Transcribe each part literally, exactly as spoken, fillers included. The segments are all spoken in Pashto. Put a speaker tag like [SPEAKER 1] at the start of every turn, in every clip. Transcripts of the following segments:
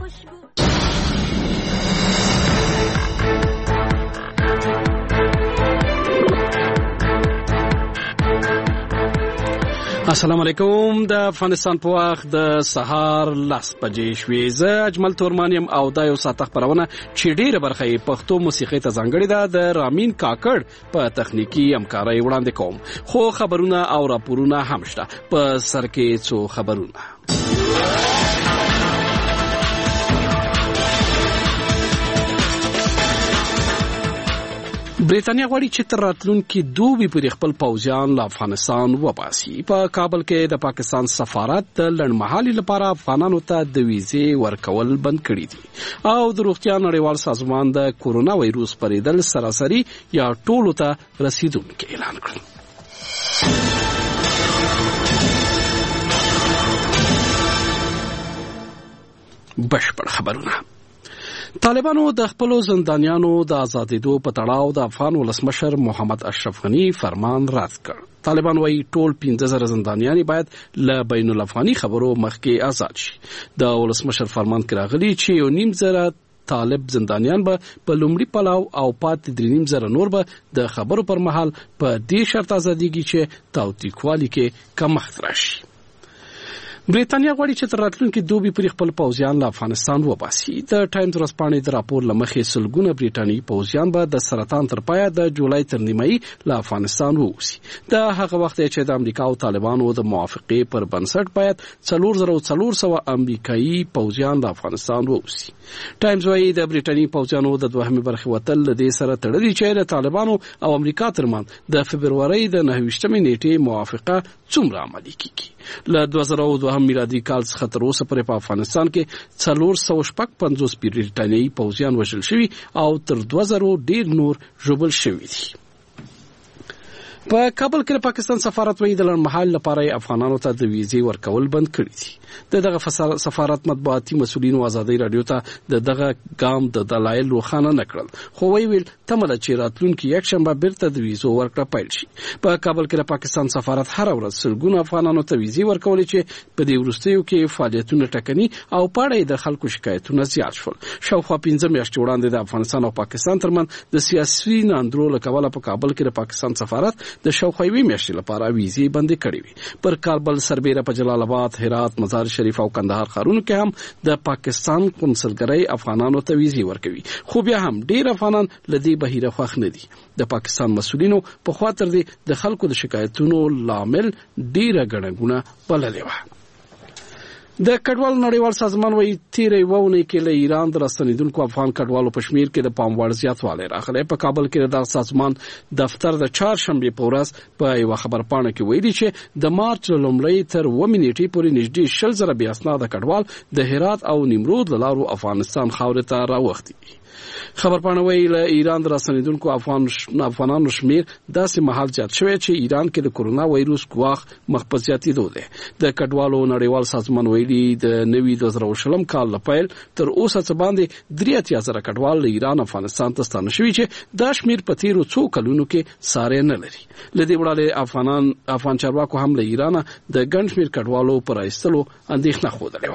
[SPEAKER 1] السلام علیکم. د افغانستان په وخت د سهار لس بجې شوې. زه اجمل تورمان یم او دا یو ساعت خبرونه چې ډیره برخه یې پښتو موسیقي ته ځانګړې ده د رامین کاکړ په تخنیکی همکارۍ وړاندې کوم. خو خبرونه او راپورونه هم شته. په سر کې څو خبرونه. برېټانیا غواړي چې تر راتلونکي دوبي پورې خپل پوځیان له افغانستان وباسي. په کابل کې د پاکستان سفارت د لنډمهالي لپاره افغانانو ته د ویزې ورکول بند کړي دي او د روغتیا نړیوال سازمان د کورونا وایروس پریدل سراسري یا ټولو ته رسیدونکي اعلان کړ. بشپړ خبرونه. طالبانو د خپل زندانیانو د آزادېدو په تړاو د افغان ولسمشر محمد اشرف غنی فرمان رد کړ. طالبان وايي ټول پنځه زره زندانیان باید له بین الافغاني خبرو مخکې آزاد شي. د ولسمشر فرمان کې راغلي چې یو نیم زره طالب زندانیان به په لومړي پلاو او پاتې درې نیم زره نور به د خبرو پر مهال په دې شرط آزادېږي چې تاوتریخوالي کې کمښت راشي. برېټانیا غواړي چې تر راتلونکي دوبي پورې خپل پوځیان له افغانستان وباسي. د ټایمز ورځپاڼې د راپور له مخې سلګونه برېټانیایي پوځیان به د سرطان تر پایه د جولای تر نیمایي له افغانستان ووځي. د هغه وخت چې د امریکا او طالبانو د موافقې پر بنسټ باید څلور زره څلور سوه امریکایي پوځیان له افغانستان ووځي. ټایمز وايي د برېټانیایي پوځیانو د دوهمې برخې وتل له دې سره تړلي چې د طالبانو او امریکا ترمنځ د فبرورۍ د نهه ویشتمې نیټې موافقه څومره عملي کیږي. له دوه زره دوه میلادي کال څخه تر اوسه پورې په افغانستان کې څلور سوه شپږ پنځوس برېټانیایي پوځیان وژل شوي او تر دوه زره ډیر نور ژوبل شوي دي. په کابل کې د پاکستان سفارت وایي د لنډمهال لپاره افغانانو ته د ویزې ورکول بند کړي دي. د دغه سفارت مطبوعاتي مسؤلینو ازادي رادیو ته د دغه ګام د دلایل روښانه نه کړل، خو ویل تمه ده چې راتلونکي یکشنبه بیرته د ویزو ورکړه پیل شي. په کابل کې د پاکستان سفارت هر ورځ سلګونه افغانانو ته ویزې ورکولې چې په دې وروستیو کې فعالیتونه ټکني او پاړې د خلکو شکایتونه زیات شول. شاوخوا پنځه میاشتې وړاندې د افغانستان او پاکستان ترمنځ د سیاسي ناندرو له کبله په کابل کې د پاکستان سفارت د شاوخوا یوې میاشتې لپاره ویزې بندې کړې وي. پر کابل سربیره په جلال آباد، هرات، مزار شریف او کندهار ښارونو کې هم د پاکستان قونسلګرۍ افغانانو ته ویزې ورکوي، خو بیا هم ډیر افغانان له دې بهیره خوښ نه دي. د پاکستان مسؤلینو په خوا تر دې د خلکو د شکایتونو لامل ډیره ګڼه بللې وه. د کډوالو نړیوال سازمان وايي تیرې وونه کې له ایران د راستنیدونکو افغان کډوالو په شمیر کې د پام وړ زیاتوالی راغلی. په کابل کې د سازمان دفتر د چهارشنبې په ورځ په یو خبرپاڼه کې ویلي چې د مارچ لومړۍ تر اوومې نیټې پورې نږدې شل زره بې اسناده کډوال د هرات او نیمروز له لارو افغانستان خاورې ته راوښتي. خبرپاڼه وايي له ایران راستنیدونکو افغان افغانانو شمیر داسې مهال زیات شوی چې ایران کې د کورونا وایروس ګواښ مخ په زیاتېدو دی. د کډوالو نړیوال سازمان ویلي د نوي دوه زره شلم کال له پیل تر اوسه څه باندې درې اتیا زره کډوال له ایران افغانستان ته ستانه شوي چې دا شمیر په تیرو څو کلونو کې ساری نه لري. له دې وړاندې افغانان افغان چارواکو هم له ایران د ګڼ شمیر کډوالو پر ایستلو اندېښنه ښودلې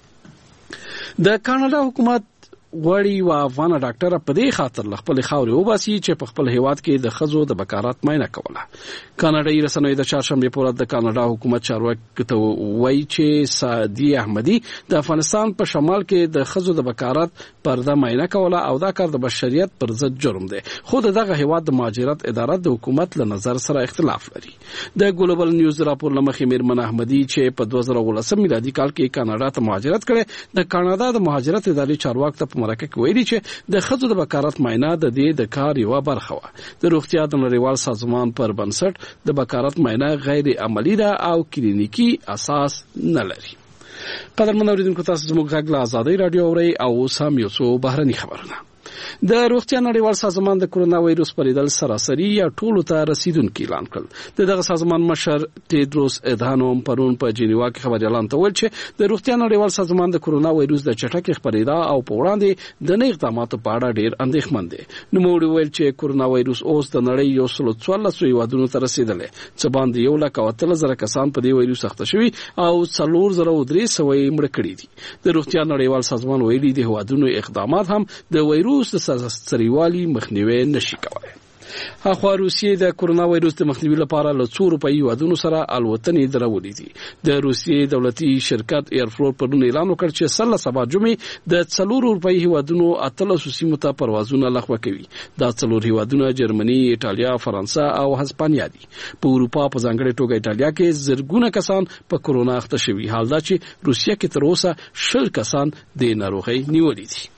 [SPEAKER 1] وه. د کاناډا حکومت غواړي یوه افغانه ډاکټره په دې خاطر له خپلې خاورې وباسي چې په خپل هیواد کې د ښځو د بکارات معاینه کوله. کاناډایي رسنیو د چهارشنبې په ورځ د کاناډا حکومت چارواکي ته وایي چې سعدي احمدي د افغانستان په شمال کې د ښځو د بکارات پرده معاینه کوله او دا کار د بشریت پر ضد جرم دی، خو د دغه هیواد د مهاجرت اداره د حکومت له نظر سره اختلاف لري. د ګلوبل نیوز راپور له مخې میرمن احمدي چې په دوه زره ولسم میلادي کال کې کاناډا ته مهاجرت کړی، د کاناډا د مهاجرت ادارې چارواکو ته مرکه کې ویلي چې د ښځو د بکارت معاینه د دې د کار یوه برخه وه. د روغتیا د نړیوال سازمان پر بنسټ د بکارت معاینه غیر عملي ده او کلینیکي اساس نه لري. قدرمن اوریدونکو، تاسو زموږ غږ له ازادۍ راډیو اورئ او اوس هم یو څو بهرني خبرونه. د روغتیا نړیوال سازمان د کورونا وایروس پریدل سراسري یا ټولو ته رسیدونکي اعلان کړ. دغه سازمان مشر ټیدروس ادهانوم پرون په جنیوا کې خبري اعلان ته ویل چې د روغتیا نړیوال سازمان د کورونا وایروس د چټکې خپرېدا او په وړاندې د نوي اقداماتو په اړه ډېر اندېښمن دي. نو موږ ویل چې کورونا وایروس اوس د نړۍ یو سل څوارلس هیوادونو ته رسیدلی چې باندې یو لک او اتلس زره کسان په دې وایروس اخته شوي او څلور زره او درې سوه یې مړه کړي دي. د روغتیا نړیوال سازمان ویلي د هیوادونو اقدامات هم د وایروس د سریوالي مخنیوي نشي کولای. اخوا روسیې د کورونا وایروس د مخنیوي لپاره له څو روپایي هیوادونو سره الوتنې درولې دي. د روسیې دولتي شرکت ایرفلوټ پرون اعلان وکړ چې سله سبا جمعې د څلور روپایي هیوادونو اتلسو سیمو ته پروازونه لغوه کوي. دا څلور هیوادونه جرمني، ایټالیا، فرانسه او هسپانیا دي. په اروپا په ځانګړې توګه ایټالیا کې زرګونه کسان په کورونا اخته شوي، حال دا چې روسیه کې تر اوسه شل کسان د ناروغۍ نیولې دي.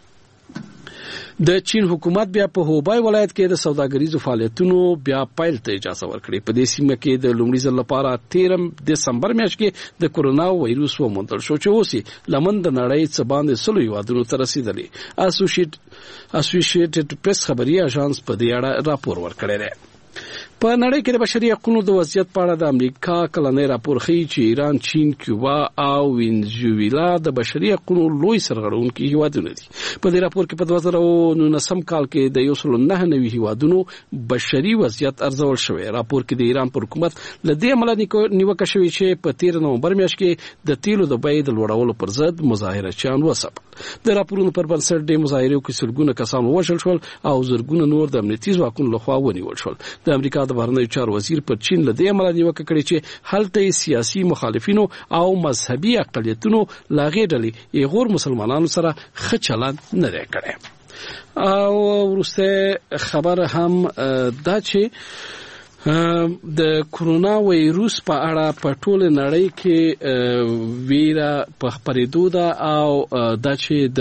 [SPEAKER 1] د چین حکومت بیا په هوبای ولایت کې د سوداګریزو فعالیتونو بیا پیل ته اجازه ورکړې. په دې سیمه کې د لومړي ځل لپاره تیرم دسمبر میاشت کې د کورونا وایروس وموندل شو چې اوس لمن د نړۍ څخه باندې سلو هیوادونو ته رسیدلی. اسوسییټډ پریس خبري اژانس په دې اړه راپور ورکړی دی. په نړۍ کې د بشري حقوقو د وضعیت په اړه د امریکا کلنی راپور ښیي چې ایران، چین، کیوبا او وینزویلا د بشري حقوقو لوی سرغړونکي هیوادونه دي. په دې راپور کې په دوه زره نولسم کال کې د یو سل نهه نوي هیوادونو بشري وضعیت ارزول شوی. راپور کې د ایران پر حکومت له دې امله نیوکه شوې چې په تیر نومبر میاشت کې د تیلو د بیې د لوړولو پر ضد مظاهرچیان وسپل. د راپورونو پر بنسټ د مظاهرو کې سلګونه کسان ووژل شول او زرګونه نور د امنیتي ځواکونو لخوا ونیول شول. د امریکا د بهرنیو چارو وزیر پر چین له دې امله نیوکه کړې چې هلته سیاسي مخالفینو او مذهبي اقلیتونو لا غېډلې ایغور مسلمانانو سره ښه چلند نه دی کړی. او وروسته خبر هم دا چې د کورونا وایروس په اړه په ټوله نړۍ کې ویره په خپرېدو ده او دا چې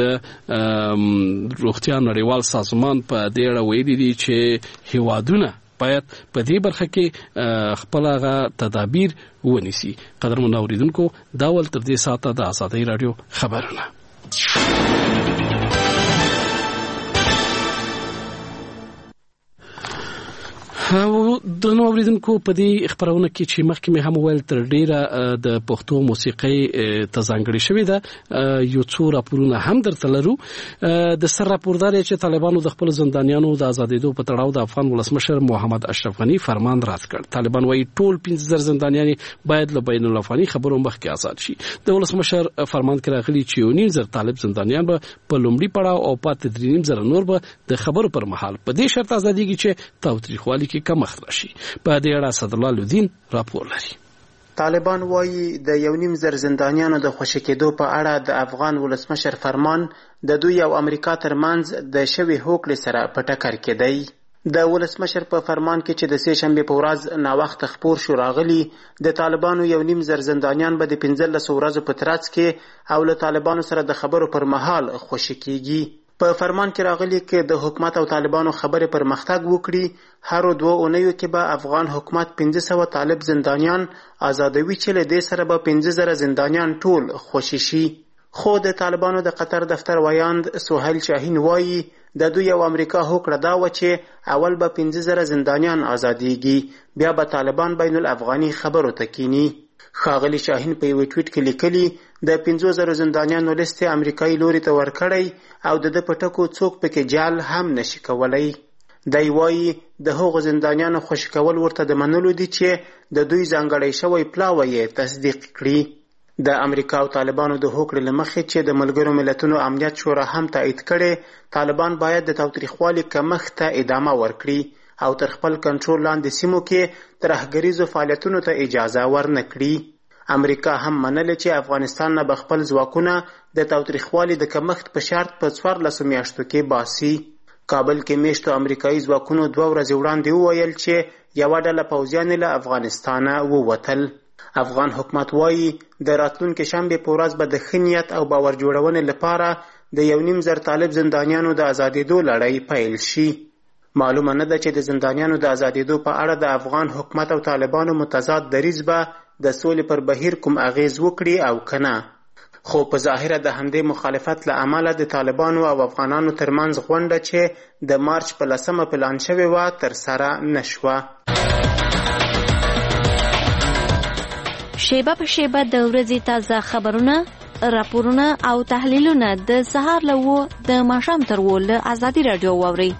[SPEAKER 1] د روغتیا نړیوال سازمان په دې اړه ویلي دي چې هیوادونه باید په دې برخه کې خپل هغه تدابیر ونیسي. قدرمن اوریدونکو، دا ول تر دې ساعته د آزادۍ رادیو خبرونه. د نو اوریدونکو په دې خبرونه کې چې مخکې مې هم ویل تر ډیره د پښتو موسیقۍ ته ځانګړې شوې ده. یو څو راپورونه هم درته لرو. د سر راپوردار چې طالبانو د خپل زندانیانو د آزادېدو په تړاو د افغان ولسمشر محمد اشرف غنی فرمان رد کړ. طالبان وايي ټول پنځه زره زندانیان باید له بین الافغاني خبرو مخکې آزاد شي. د ولسمشر فرمان کې راغلي چې یو نیم زره طالب زندانیان به په لومړي پړاو او پاتې درې نیم زره نور به د خبرو پر مهال په دې شرط آزادېږي چې تاوتریخوالي کې کمښت راشي. په دې اړه اسدالله لودین راپور لري.
[SPEAKER 2] طالبان وایي د یو نیم زر زندانیانو د خوشي کېدو په اړه د افغان ولسمشر فرمان د دوی او امریکا ترمنځ د شوي هوکړې سره په ټکر کې دی. د ولسمشر په فرمان کې چې د سې شنبې په ورځ ناوخته خپور شو راغلي، د طالبانو یو نیم زر زندانیان به د پنځلسو ورځو په ترڅ کې او له طالبانو سره د خبرو پر مهال خوشي کېږي. په فرمان کې راغلي کې د حکومت او طالبانو خبرې پرمختګ وکړي، هر دوه اونیو کې به افغان حکومت پنځه سوه طالب زندانیان آزادوي چې له دې سره به پنځه زره زندانیان ټول خوشي شي. خو د طالبانو د قطر دفتر ویاند سهیل شاهین وایي د دوی او امریکا هوکړه دا و چې اول به پنځه زره زندانیان آزادېږي، بیا به طالبان بین الافغاني خبرو ته کینی. ښاغلي شاهین په یو ټویټ کې لیکلي د پنځو زرو زندانیانو لیست امریکایي لوري ته ورکړی او د ده په ټکو څوک پکې جال هم نشي کولی. دی وایي د هغو زندانیانو خوشي کول ورته د منلو دي چې د دوی ځانګړی شوی پلاوی یې تصدیق کړي. د امریکا او طالبانو د هوکړې له مخې چې د ملګرو ملتونو امنیت شورا هم تایید کړي، طالبان باید د تاوتریخوالي کمښت ته ادامه ورکړي او تر خپل کنټرول لاندې سیمو کې ترهګریزو فعالیتونو ته اجازه ورنه کړي. امریکا هم منله چې افغانستان نه به خپل ځواکونه د تاوتریخوالي د کمښت په شرط په څوارلسو میاشتو کې باسي. کابل کې میشتو امریکایي ځواکونو دوه ورځې وړاندې وویل چې یوه ډله پوځیان له افغانستانه ووتل. افغان حکومت وایي د راتلونکي شنبې په ورځ به د ښه نیت او باور جوړونې لپاره د یو نیم زر طالب زندانیانو د آزادېدو لړۍ پیل شي. معلومه نه ده چې د زندانیانو د آزادېدو په اړه د افغان حکومت او طالبانو متضاد دریځ به د سولې پر بهیر کوم اغیز وکړي او کنه. خو په ظاهره د همدې مخالفت له امله د طالبانو او افغانانو ترمنځ غونډه چې د مارچ په لسمه پلان شوې وه ترسره نه شوه.
[SPEAKER 3] شیبه په شیبه د ورځې تازه خبرونه، راپورونه او تحلیلونه د سهار له اوو د ماښام تر اوو له ازادي راډیو واورئ.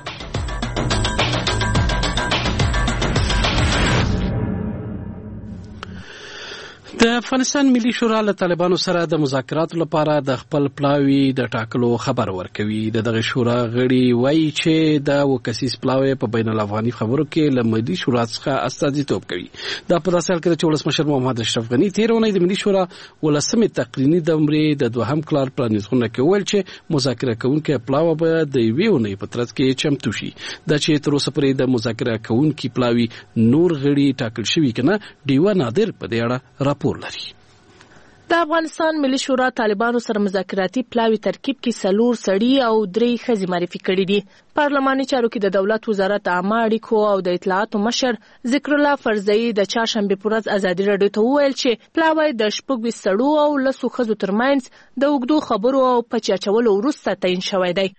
[SPEAKER 1] د افغانستان ملي شورا له طالبانو سره د مذاکراتو لپاره د خپل پلاوي د ټاکلو خبر ورکوي. د دغه شورا غړي وایي چې د وکسیس پلاوي په بین الافغاني خبرو کې له ملي شورا څخه استازیتوب کوي. دا په داسې حال کې چې ولسمشر محمد اشرف غني تیر اونۍ د ملي شورا ولسمې تقریني دمرې د دوهم کلار پرانیزونه کې ویل چې مذاکره کوونکي پلاوه به د یوې اونۍ په ترڅ کې چمتو شي. دا چې تر اوسه پورې د مذاکره کوونکي پلاوي نور غړي ټاکل شوي کنه ډیوه نادر په دې اړه راپور لري.
[SPEAKER 4] د افغانستان ملي شورا طالبانو سره مذاکراتي پلاوي ترکیب کې څلور سړي او درې ښځې معرفي کړي دي. پارلماني چارو کې د دولت وزارت عامه اړیکو او د اطلاعاتو مشر ذکر الله فرزئی د چهارشنبه پر ورځ ازادي راډیو ته وویل چې پلاوی د شپږ ویشت سړو او لسو ښځو ترمنځ د اوږدو خبرو او پچې اچولو وروسته تعیین شوی دی.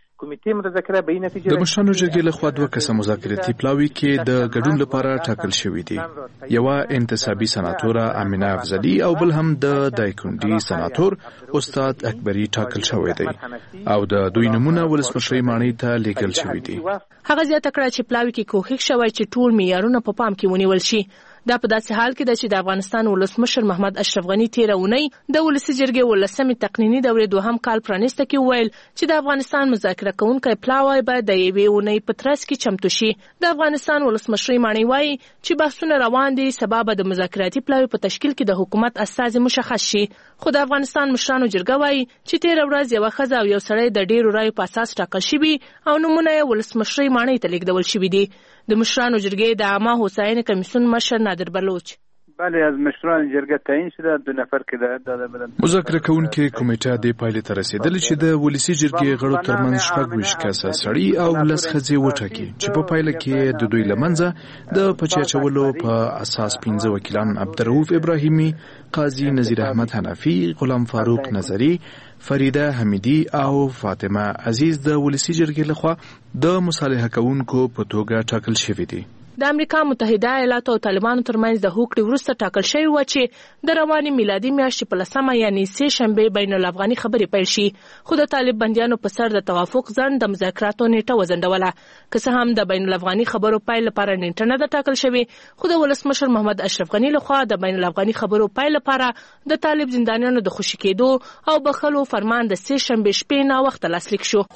[SPEAKER 5] د مشرانو جرګې لخوا دوه کسه مذاکراتي پلاوي کې د ګډون لپاره ټاکل شوی دي. یوه انتصابي سناتوره امینه افضلي او بل هم د دایکنډي سناتور استاد اکبري ټاکل شوی دی او د دوی نمونه ولسمشرۍ ماڼۍ ته لیږل شوی دي.
[SPEAKER 4] هغه زیاته کړه چې پلاوي کې کوښښ شوی چې ټول معیارونه په پام کې ونیول شي. دا په داسې حال کې ده چې د افغانستان ولسمشر محمد اشرف غني تیر اونۍ د ولسي جرګې ولسمې تقنیني دورې دوهم کال پرانیسته کې ویل چې د افغانستان مذاکره کوونکی پلاوی باید د یوې اونۍ په ترڅ کې چمتو شي. د افغانستان ولسمشرۍ ماڼۍ وایي چې بحثونه روان دي، سبا به د مذاکراتي پلاوي په تشکیل کې د حکومت استازي مشخص شي. خو د افغانستان مشرانو جرګه وایي چې تیر ورځ یوه ښځه او یو سړی د ډیرو رایو په اساس ټاکل شوي او نومونه یې ولسمشرۍ ماڼۍ ته لیږدول شوي دي. د مشرانو جرګې د عامه هوساینې کمیسیون مشر نادر بلوچ:
[SPEAKER 6] بله از مشران جرګه تعیین شده، دو نفر که ده
[SPEAKER 5] مذاکره کوونکې کمیټه دې پایلې ته رسېدلې چې د ولسي جرګې غړو ترمنځ شپږ ویشت کسه سړي او لس ښځې وټاکي چې په پایله کې د دوی له منځه د پچې اچولو په اساس پنځه وکیلان عبدالرؤف ابراهیمي، قاضي نذیر احمد حنفي، غلام فاروق نظري، فریده حمیدی او فاطمه عزیز د ولسي جرګې لخوا د مصالحه کوونکو په توګه ټاکل شوي دي.
[SPEAKER 4] د امریکا متحده ایالاتو او طالبانو ترمنځ د هوکړې وروسته ټاکل شوی و چې د روانې میلادي میاشتې په لسمه یعنی سې شنبې بین الافغاني خبرې پیل شي. خو د طالب بندیانو په سر د توافق ځنډ د مذاکراتو نیټه وځنډوله. که څه هم د بین الافغاني خبرو پیل لپاره نیټه نه ده ټاکل شوې، خو د ولسمشر محمد اشرف غني لخوا د بین الافغاني خبرو پیل لپاره د طالب زندانیانو د خوشي کېدو او بخښلو فرمان د سې شنبې شپې ناوخته لاسلیک شو.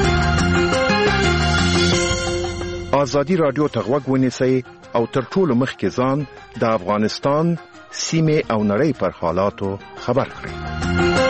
[SPEAKER 7] ازادي راډیو ته غوږ ونیسئ او تر ټولو مخکې ځان د افغانستان سیمې او نړۍ پر حالاتو خبر کړئ.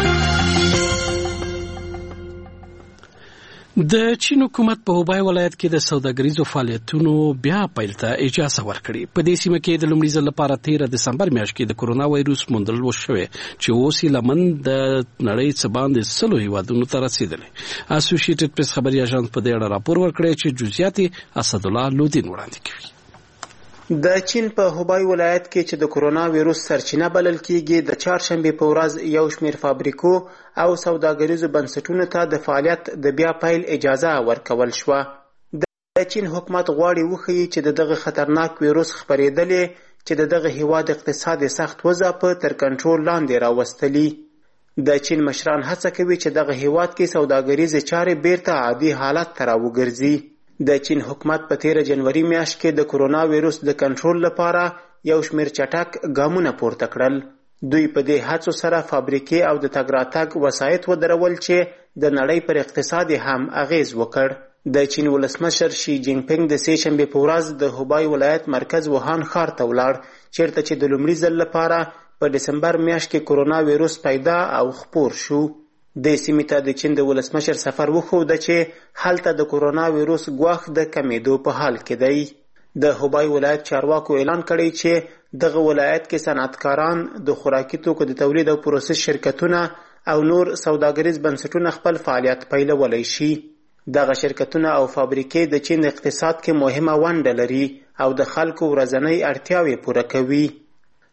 [SPEAKER 1] د چین حکومت په هوبای ولایت کې د سوداګریزو فعالیتونو بیا پیل ته اجازه ورکړې. په دې سیمه کې د لومړي ځل لپاره تیره دسمبر میاشت کې د کورونا وایروس موندل وشوی چې اوس یې لمن د نړۍ څخه باندې سلو هیوادونو ته رسیدلی. اسوسییټډ پریس خبري اژانس په دې اړه راپور ورکړی چې جزئیات اسدالله لودین وړاندې کوي.
[SPEAKER 2] د چین په هوبای ولایت کې چې د کورونا ویروس سرچینه بلل کیږي، د چهارشنبې په ورځ یو شمېر فابریکو او سوداګریزو بنسټونو ته د فعالیت د بیا پیل اجازه ورکول شوه. د چین حکومت غواړي وښیي چې د دغه خطرناک ویروس خپرېدلې چې د دغه هیواد اقتصاد سخت وضعف تر کنټرول لاندې راوستلي. د چین مشران هڅه کوي چې دغه هیواد کې سوداګریزې چارې بیرته عادي حالت ته راوګرځي. د چین حکومت په تیره جنوري میاشت کې د کورونا ویروس د کنټرول لپاره یو شمېر چټک ګامونه پورته کړل. دوی په دې هڅو سره فابریکې او د تګ راتګ وسایط ودرول چې د نړۍ پر اقتصاد هم اغیز وکړ. د چین ولسمشر شي جین پینګ د سې شنبې په ورځ د هوبای ولایت مرکز ووهان ښار ته ولاړ، چیرته چې د لومړي ځل لپاره په دسمبر میاشت کې کورونا ویروس پیدا او خپور شو. د سیمې ته د چین د ولسمشر سفر وښوده چې هلته د کورونا ویروس ګواښ د کمیدو په حال کې دی. د هوبای ولایت چارواکو اعلان کړی چې دغه ولایت کې صنعتکاران، د خوراکي توکو د تولید او پروسس شرکتونه او نور سوداګریز بنسټونه خپل فعالیت پیلولی شي. دغه شرکتونه او فابریکې د چین اقتصاد کې مهمه ونډه لري او د خلکو ورځنۍ اړتیاوې پوره کوي.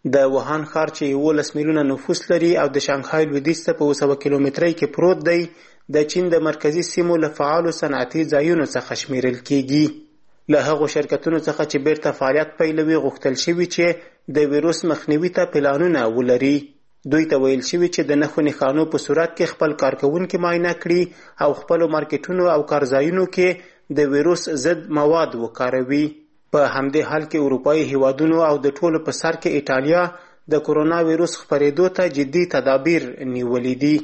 [SPEAKER 2] د ووهان ښار چې یولس میلیونه نفوس لري او د شانګهای لویدیځ ته په اوه سوه کیلومترۍ کې پروت دی، د چین د مرکزي سیمو له فعالو صنعتي ځایونو څخه شمیرل کیږي. له هغو شرکتونو څخه چې بیرته فعالیت پیلوي غوښتل شوي چې د ویروس مخنیوي ته پلانونه ولري. دوی ته ویل شوي چې د نښو نښانو په صورت کې خپل کارکوونکي معاینه کړي او خپلو مارکیټونو او کارځایونو کې د ویروس ضد مواد وکاروي. په همدې حال کې اروپایي هیوادونو او د ټولو په سر کې ایټالیا د کرونا ویروس خپرېدو ته جدي تدابیر نیولي دي.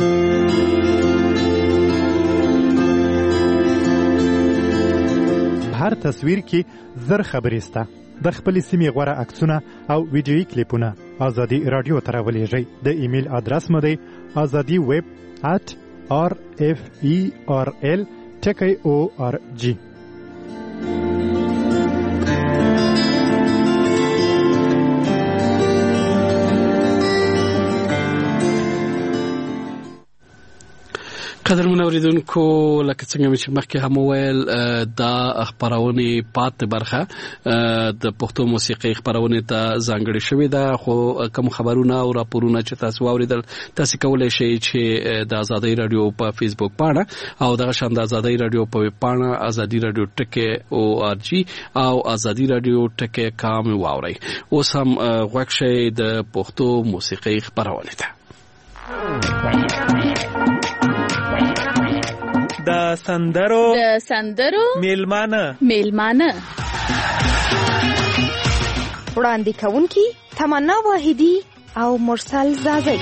[SPEAKER 8] هر تصویر کې زر خبرې سته. د خپلې سیمې غوره عکسونه او ویډیویي کلیپونه ازادي راډیو ته راولېږئ. د ایمیل ادرس مو دی ازادي ویب ات آر اف ای آر ال ټکی او آر جی.
[SPEAKER 1] قدرمن اوریدونکو، لکه څنګه چې مخکې هم وویل، دا خپرونې پاتې برخه د پښتو موسیقۍ خپرونې ته ځانګړې شوې ده، خو کوم خبرونه او راپورونه چې تاسو واوریدل تاسو کولی شئ چې د ازادۍ رادیو په فیسبوک پاڼه او دغه شان د ازادۍ رادیو په ویب پاڼه ازادي رادیو ټکی او آر جی او ازادي رادیو ټکی کام واورئ. اوس هم غوږ شئ د پښتو موسیقۍ خپرونې ته.
[SPEAKER 9] د سندرو
[SPEAKER 10] د سندرو
[SPEAKER 9] میلمانه
[SPEAKER 10] میلمانه
[SPEAKER 11] وړاندې کوونکي تمنا واحدی او مرسل زازی.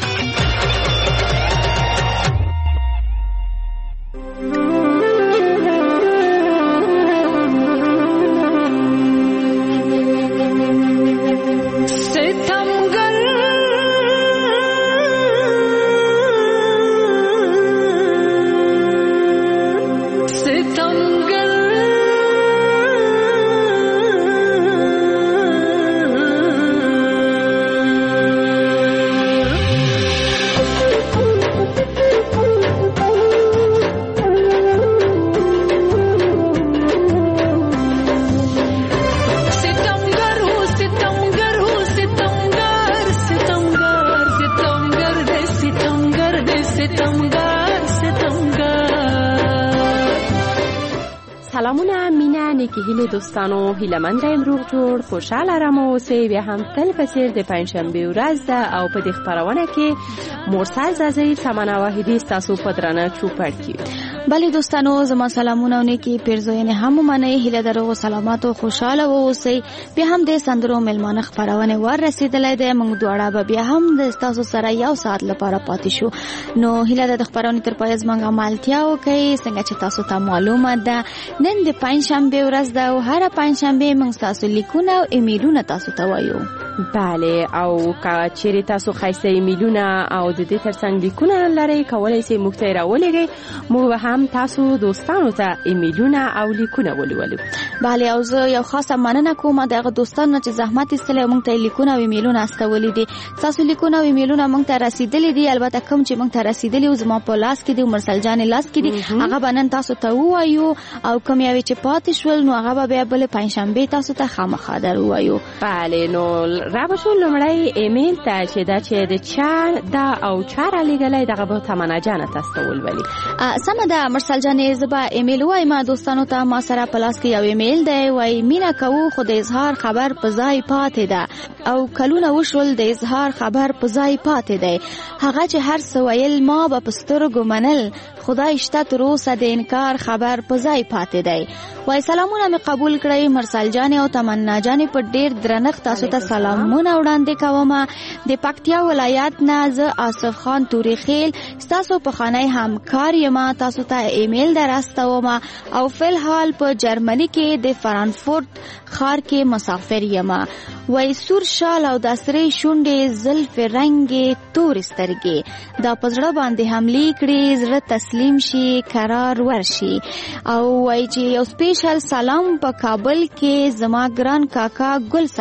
[SPEAKER 12] دوستانو، هیله‌مند یم روغ جوړ، خوشاله رم اوسئ. بیا هم تل په څیر د پنجشنبې ورځ ده او په دې خپرونه کې مرسل زازی تمنا واحدی ستاسو په درانه چوپړ کې.
[SPEAKER 3] بله دوستانو، زما سلامونه او نیکی پیرزوینې هم ومنئ. هیله درو سلامات او خوشاله اوسئ. بیا هم د سندرو میلمانه خپرونه ور رسیدلې ده. موږ دواړه به بیا هم د تاسو سره یو ساعت لپاره پاتې شو. نو هیله د خپرونه تر پایه زموږ عملتیا وکړئ. څنګه چې تاسو ته معلومه ده، نن د پنجشنبې ورځ ده او هر پنجشنبې موږ تاسو لیکونه او ایمیلونه تاسو ته وایو.
[SPEAKER 12] بله، او که چیرې تاسو ښایسته ایمیلونه او د دې ترڅنګ لیکونه لرئ، کولی شئ موږ ته یې راولېږئ. موږ به هم تاسو دوستانو ته ایمیلونه او لیکونه ولولو.
[SPEAKER 3] بله، او زه یو خاصه مننه کوم د هغه دوستانو چې زحمت ایستلی او موږ ته لیکونه او ایمیلونه استولي دي. تاسو لیکونه او ایمیلونه موږ ته رسیدلي دي. البته کوم چې موږ ته رسیدلي او زما په لاس کې دي، مرسل جانې لاس کې دي، هغه به نن تاسو ته ووایو. او کوم یوې چې پاتې شول نو هغه به بیا بلې پنجشنبې تاسو ته خامخا در ووایو.
[SPEAKER 12] بله، نو رابشو لومړی ایمیل ته چې دا چې د چا دا او چا رالیږلی دغه به تمنا جانه تاسو ته ولولي.
[SPEAKER 3] سمه ده مرسل جانې، زه به ایمیل وایم دوستانو ته. ما سره په لاس کې یو ایمیل دی، وایي مینه کوو خو د اظهار خبر په ځای پاتې ده، او کلونه وشول د اظهار خبر په ځای پاتې دی. هغه چې هر څه ویل ما به په سترګو منل، خدای شته تر اوسه د انکار خبر په ځای پاتې دی. وایي سلامونه مې قبول کړئ مرسل جانې او تمنا جانې، په ډېر درنښت تاسو ته سلامونه وړاندې کوم. د پکتیا ولایت نه زه آصف خان توري خیل ستاسو پخوانی همکار یم. تاسو ته ایمیل در استوم او فلحال په جرمني کې د فرانکفورت ښار کې مسافر یم. وای سور شال او د سرې شونډې زلف رنگې تور سترګې دا پزړه باندې حملې کړې، زړه تسلیم شي قرار ورشي. او وای چې یو سپیشل سلام په کابل کې زما ګران کاکا ګل صاحب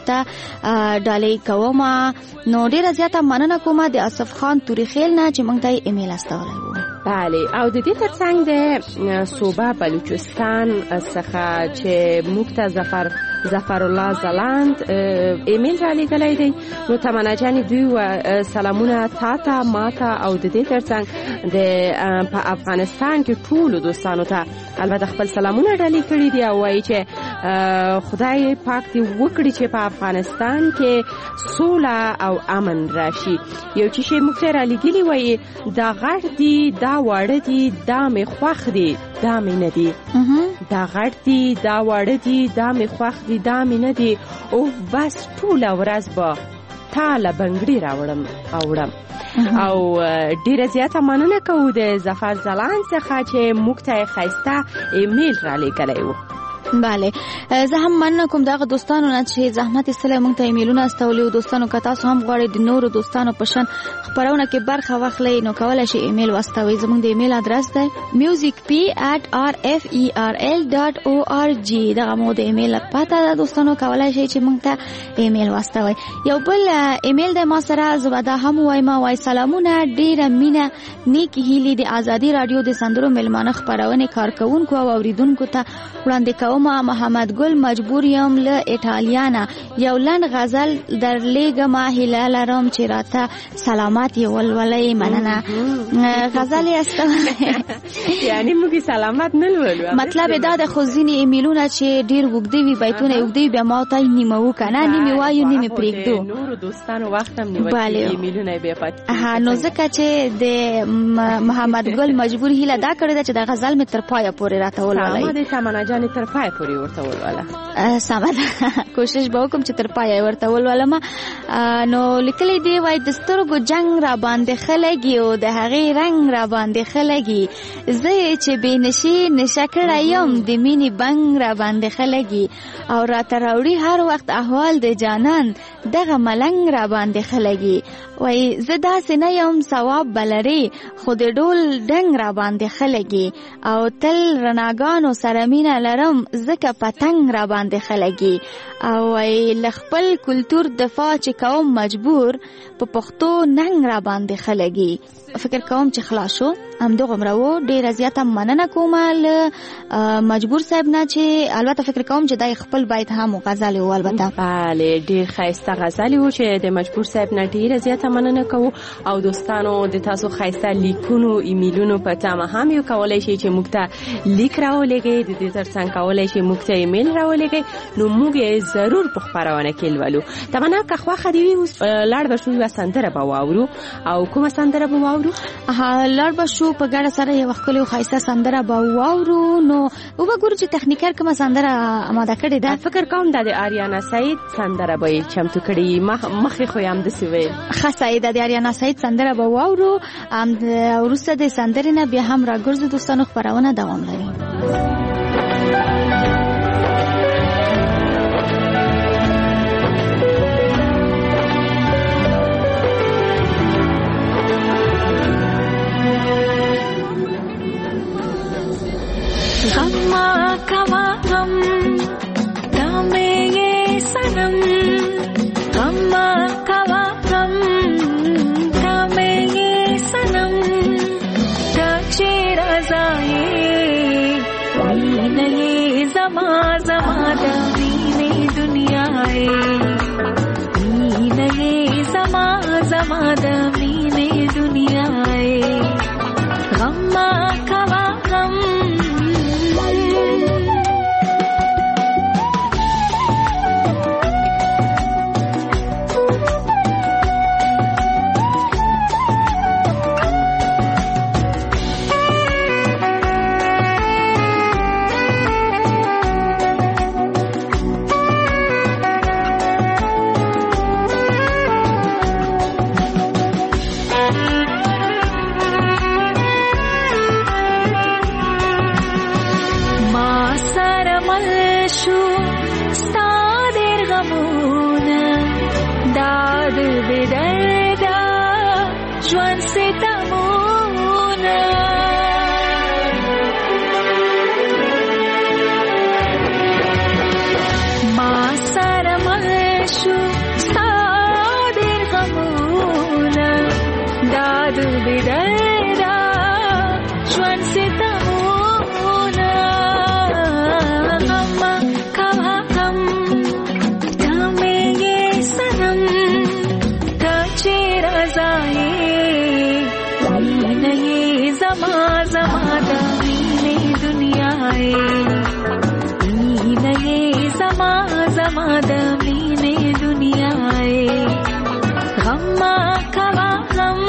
[SPEAKER 3] ته ډالۍ کوم. نو ډیره زیاته مننه کوم د اسف خان توریخیل نه چې موږ ته ایمیل استولی وو.
[SPEAKER 12] بله، او د دې ترڅنګ د صوبه بلوچستان څخه چې موږ ته ظفر ظفر الله زلاند ایمیل را لېږلی دی. نو تمنا جانې دوی و سلامونه تا ته ما ته او د دې ترڅنګ د په افغانستان کې ټولو دوستانو ته البته خپل سلامونه ډالۍ کړي دي او وایي چې خدای پاک دې وکړي چې په افغانستان کې سوله او امن راشي. یو چې شی موږ ته را لېږلي وایي دا غټ دي، دا واړه دي، دا مې خوښ دي، دا مې نه دي. دا غټ دي، دا واړه دي، دا مې خوښ دي، دا مې نه دي. او بس ټوله ورځ به تا له بنګړي راوړم اوړم. او ډیره زیاته مننه کوو د ظفر زلان څخه چې موږ ته ښایسته ایمیل را لېږلی و.
[SPEAKER 3] بله، زه هم مننه کوم دغه دوستانو نه چې زحمت ایستلی موږ ته ایمیلونه استولي. او دوستانو که تاسو هم غواړئ د نورو دوستانو په شان خپرونه کې برخه واخلئ نو کولی شئ ایمیل واستوئ. زموږ د ایمیل ادرس دی music p at r f e r l dot org. دغه مو د ایمیل پته ده دوستانو، کولی شئ چې موږ ته ایمیل واستوئ. یو بل ایمیل دی ما سره، زه به دا هم وایم. وایي سلامونه، ډیره مینه، نیکې هیلې د ازادي راډیو د سندرو میلمانه خپرونې کارکوونکو او اوریدونکو ته وړاندې کوم. محمد ګل مجبور یم له ایټالیا یو لنډ غزل در لیږم، هیله لرم چې راته سلامات یې ولولئ. مننه. غزل یې استولی
[SPEAKER 12] یعنی موږ سلامات نه لولو.
[SPEAKER 3] مطلب دا د خو ځینې ایمیلونه چې ډیر اوږده وي، بیتونه اوږده وي، بیا ما ورته نیمه وکړه، نه نیمې وایو نیمې پرېږدو.
[SPEAKER 12] نورو دوستانو وخت هم نیول کېږي ایمیلونه یې بیا پاتې کېږي.
[SPEAKER 3] نو ځکه چې د محمد ګل مجبور هیله دا کړې ده چې د غزل مې تر پایه پورې راته ولولئ.
[SPEAKER 12] ما د تمنا جانې تر پایه پورې ورته ولوله.
[SPEAKER 3] سمه ده، کوشش به وکړم چې تر پایه ورته ولولم. نو لیکلی دی وایي د سترګو جنګ را باندې ښه لګي او د هغې رنګ را باندې ښه لګي، زه چې بې نشې نشه کړی یم د مینې بنګ را باندې ښه لګي، او راته راوړي هر وخت احوال د جانان دغه ملنګ را باندې ښه لګي. وایي زه داسې نه یم ثواب به لرې، خو د ډول ډنګ را باندې ښه لګي، او تل رڼاګانو سره مینه لرم ځکه پتنګ را باندې ښه لګي. او وایي له خپل کلتور دفاع چې کوم مجبور په پښتو ننګ را باندې ښه لګي. فکر کوم چې خلاص شو. همدغومره و. ډېره زیاته مننه کوم له مجبور صاحب نه چې البته فکر کوم چې دا خپل بیت هم غزل و. البته
[SPEAKER 12] بله، ډېر ښایسته غزل و چې د مجبور صاحب نه ډېره زیاته مننه کوو. او دوستانو د تاسو ښایسته لیکونو ایمیلونو په تمه هم یو کولی شئ چې موږ ته لیک راولېږئ. د دې ترڅنګ کولی شئ موږ ته ایمیل راولېږئ، نو موږ یې ضرور په خپرونه کې لولو. تمنا که خوښه دې وي اوس لاړ به شو یوه سندره به واورو. او کومه سندره به واورو؟
[SPEAKER 3] لاړ به شو په ګډه سره یوه ښکلې او ښایسته سندره به واورو. نو وګورو چې تخنیکر کومه سندره اماده کړې ده.
[SPEAKER 12] فکر کوم دا د آریانا سعید سندره به یې چمتو کړي. مخکې خو یې همداسې ویل.
[SPEAKER 3] ښه صحیح ده، د آریانا سعید سندره به واورو. وروسته د سندرې نه بیا هم راګرځو دوستانو، خپرونه دوام لري.
[SPEAKER 10] غم کوا غم دامے یہ سنم، غم کوا غم دامے یہ سنم، داچے رضائے وین یہ زما زما دین دنیا وین یہ زما زما دین دنیا غم کوا غم شو زما د مینې دنیا ای مینې زما زما د مینې دنیا ای غم ما کوا غم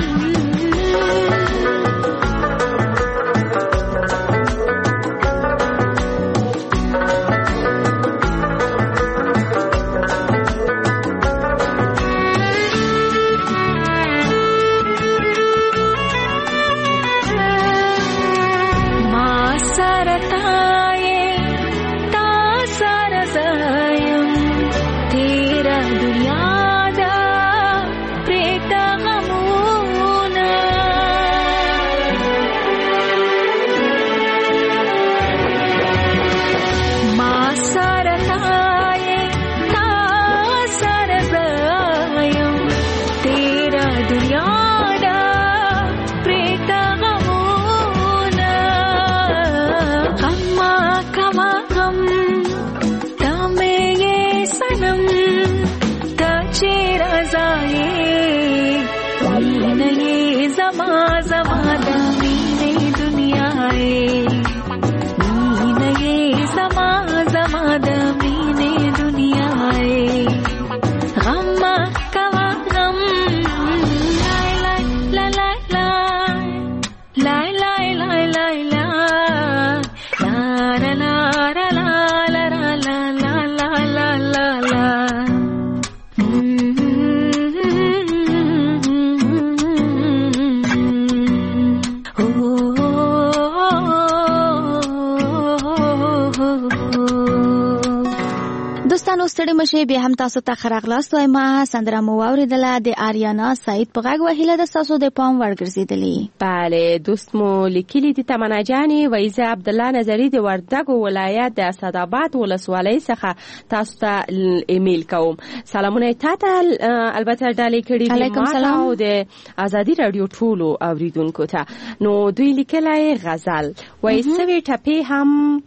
[SPEAKER 3] ستړي مشه به هم تاسو ته خراغلاست وای ما سندره مو اوریدله د آریانا سعید په غږ وهیله د تاسو د پام ورګرځیدلی.
[SPEAKER 12] بله دوست مو لیکلی دي تمنا جانی وایزه عبد الله نظری د وردګو ولایت د اسداباد ولسوالۍ څخه تاسو ته ایمیل کوم. سلامونه تاسو البته ډالې کړي دي ما او د ازادي رادیو ټولو اوریدونکو ته. نو دوی لیکلای غزل وای سوي ټپي هم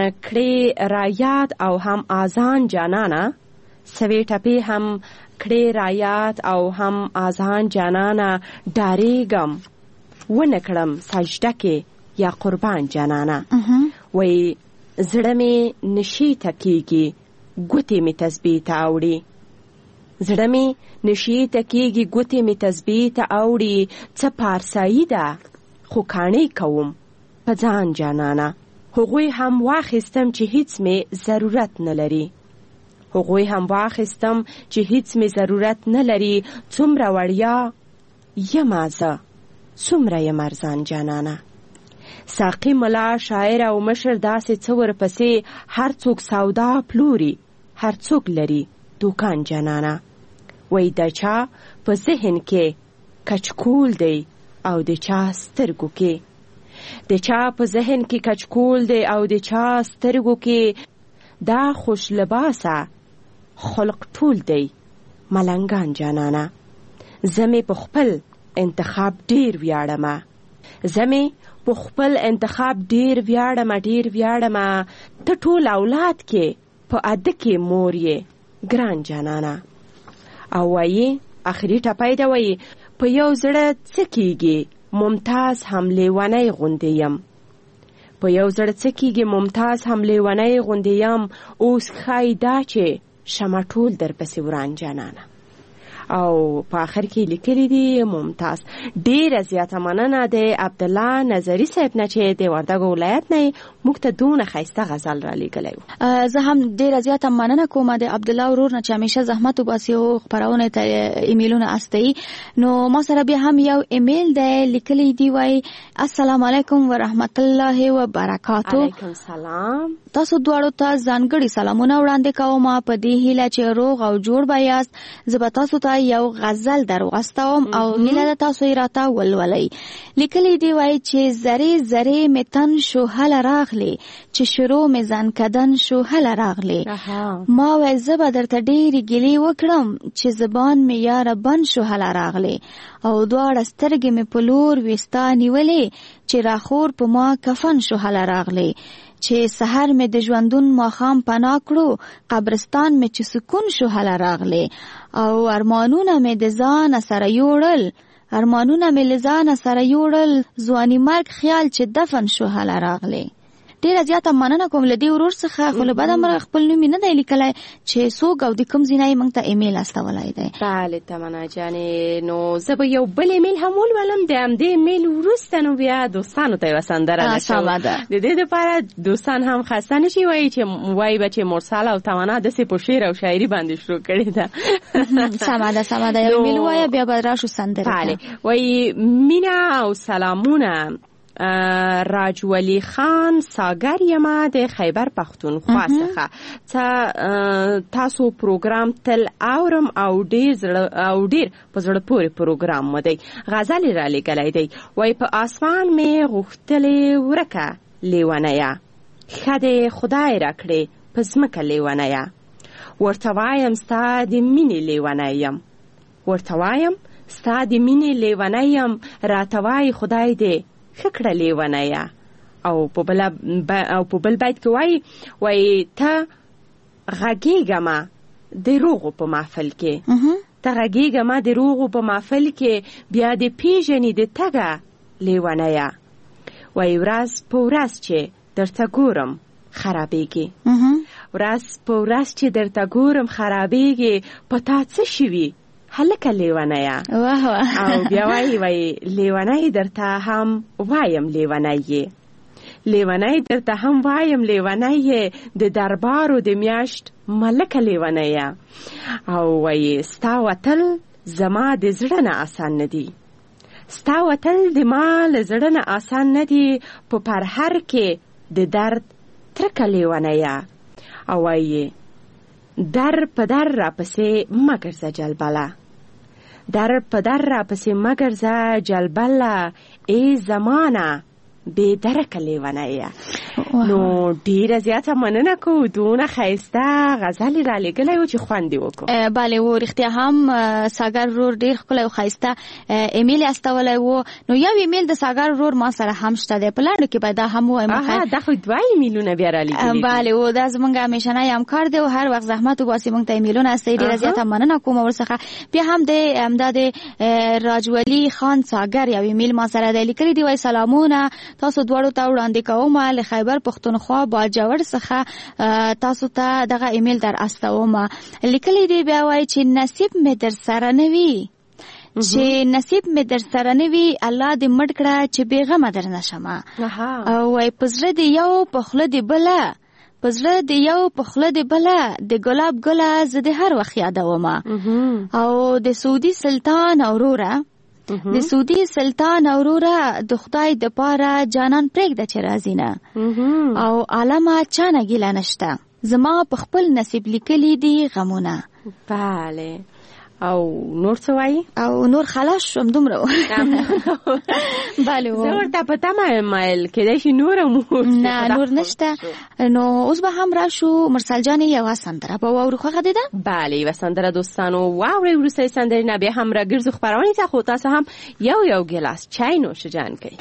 [SPEAKER 12] کړي رایات او هم آزان جانانا سوي ټپي هم کړي رایات او هم آزان جانانا ډاریګم ونکړم سجده کې یا قربان جانانا وای زړه می نشي تکیږي ګوتې می تسبیح ته اوړي زړه می نشي تکیږي ګوتې می تسبیح ته اوړي څه پارسایی ده خو کاڼي کوم په ځان جانانا هغوی هم واخیستم چې هیڅ می ضرورت نه لري هغوی هم واخیستم چې هیڅ می ضرورت نه لري څومره وړیا یم زه څومره یم ارزان جانانه ساقي ملا شاعر او مشر داسې څه ورپسې هر څوک سودا پلوري هر څوک لري دوکان جانانه وای د چا په ذهن کې کچکول دی او د چا سترګو کې د چا په ذهن کې کچکول دی او د چا سترګو کې دا خوش لباسه خلق ټول دی ملنګان جانانه زمې په خپل انتخاب ډیر ویاړم زمې په خپل انتخاب ډیر ویاړم ډیر ویاړم ته ټول اولاد کې په اده کې مور یې ګران جانانه او وایي اخري ټپای دا وایي په یو زړه څه کېږي ممتاز هم لیونی غوندې یم په یو زړه څه کېږي ممتاز هم لیونی غوندې یم اوس ښایي دا چې شمه ټول در پسې وران جانانه او په آخر کې لیکلی دي ممتاز ډیره زیاته مننه د عبدالله نظری صاحب نه چې د وردګو ولایت نه موږ ته دونه ښایسته غزل را لیږلی و.
[SPEAKER 3] زه هم ډیره زیاته مننه کوم د عبدالله ورور نه چې همیشه زحمت وباسي او خپرونې ته ایمیلونه استوي. نو ما سره بیا هم یو ایمیل دی لیکلی دی وای السلام علیکم ورحمت الله وبرکاتو.
[SPEAKER 12] علیکم سلام.
[SPEAKER 3] تاسو دواړو ته ځانګړي سلامونه وړاندې کوم په دې هیله چې روغ او جوړ به یاست. زه به تاسو ته یو غزل دروغستوم او هیله تاسو یې راته ولولئ. لیکلی دی وای چې زری زری می تن شو هل راغلی چې شروع می ځان کدن شو هل راغلی ما وای زه به درته ډېرې ګیلې وکړم چې زبان می یاره بند شو هل راغلی او دواړه سترګې می په لور ویستا نیولې چې راخور په ما کفن شو هل راغلی چې سحر می د ژوندون ماښام پناه کړو قبرستان می چې سکون شو هله راغلی او ارمانونه می د ځان سره یوړل ارمانونه مې له ځانه سره یوړل، ځواني مرګ خیال چې دفن شو هله راغلی. ډیره زیاته مننه کوم له دې ورور څخه، خو له بده مرغه خپل نوم نه دی لیکلی چې څوک او د کوم ځای یې موږ ته ایمیل استولی دی.
[SPEAKER 12] بله تمنا جانې، نو زه به یو بل ایمیل هم ولولم، د همدې ایمیل وروسته نو بیا دوستانو ته یوه سندره نشم. د دې دپاره دوستان هم خسته نشي وایي چې وایي به چې مرسل او تمنا داسې په شعر او شاعري باندې شروع کړې ده.
[SPEAKER 3] سمه ده سمه ده، یو ایمیل ووایه بیا به راشو سندرې.
[SPEAKER 12] بله، وایي مینه او سلامونه، راجولی خان ساگر یما د خیبر پښتونخوا څخه. تاسو پروګرام تل اورم او ډیر او ډیر په زړه پورې پروګرام مو دی. غزل را لګلای دی، وای په اسمان می غختلې ورکه لیونیا، خدای خدای را کړې په ځمکه لیونیا، ورته وایم ستا د مینې لیونیم، ورته وایم ستا د مینې لیونیم، راته وای خدای دې خکړه لیونیا. او په بل او په بل بیت کې وای وای ته غږیږه د روغو په محفل کې، ته غږیږه د روغو په محفل کې، بیا د پیژنې د تګه لیونیا. وای ورځ په ورځ چې درته ګورم خرابېږي، ورځ په ورځ چې درته ګورم خرابېږي، په تا څه شوي هلکه لیونیا. او بیا وای وای لیونی درته هم وایم لیونی، لیونی درته هم وایم لیونی، د دربارو د میاشت ملکه لیونی. او وای ستا وتل زما د زړه نه آسان ندی، ستا وتل د ما له زړه نه آسان ندی، په پرهر کې د درد ترکه لیونی. او وای در په در را پسې مګرځه جلبله، در په در را پسې مګرځه جلبله، ای زمانه بې درکه لیونیه. نو ډیره زیاته مننه کوو، دونه ښایسته غزل را لېږلی و چې خوند یې وکړو.
[SPEAKER 3] بله و رښتیا هم ساګر ورور ډېر ښکلی او ښایسته ایمیل یې استولی و. نو یو ایمیل د ساګر ورور ما سره هم شته دی، په لنډو کې به دا هم ووایم.
[SPEAKER 12] دا خو دوه ایمیلونه بیا را لېږلي.
[SPEAKER 3] بله و دا زموږ همیشنی همکار دی او هر وخت زحمت وباسي موږ ته ایمیلونه استوي. ډېره زیاته مننه کوم ورڅخه. بیا هم د همدا د راجولي خان ساګر یو ایمیل ما سره دی لیکلی دی، وایي سلامونه، تاسو دواړو ته وړاندې کوم له خیبر پښتونخوا باجوړ څخه تاسو ته دغه ایمیل در استوم. لیکلی دی بیا وایي چې نصیب مې در سره نه وي، چې نصیب مې در سره نه وي، الله دې مړ کړه چې بېغمه در نشم. او وایي په زړه دې یو په خوله دې بله، په زړه دې یو په خوله دې بله، د ګلاب ګله زه دې هر وخت یادوم. او د سعودي سلطان اوروره، د سعودي سلطان اوروره، د خدای د پاره جانان پرېږده چې راځي نه، او عالمه چانه ګیله نشته، زما په خپل نصیب لیکلي دي غمونه.
[SPEAKER 12] بله. او نور څه وایي؟
[SPEAKER 3] او نور خلاص شوم دومره. بله
[SPEAKER 12] زه ورته په تمه یم مایل کېدای شي نور هم
[SPEAKER 3] نه نور نشته. نو اوس به هم راشو مرسل جانې یوه سندره به واورو. خوښه دې ده؟
[SPEAKER 12] بله یوه سندره دوستانو واورئ. وروسته یې سندرې نه بیا هم راګرځو خپرونې ته، خو تاسو هم یو یو ګیلاس چای نوشجان کړئ.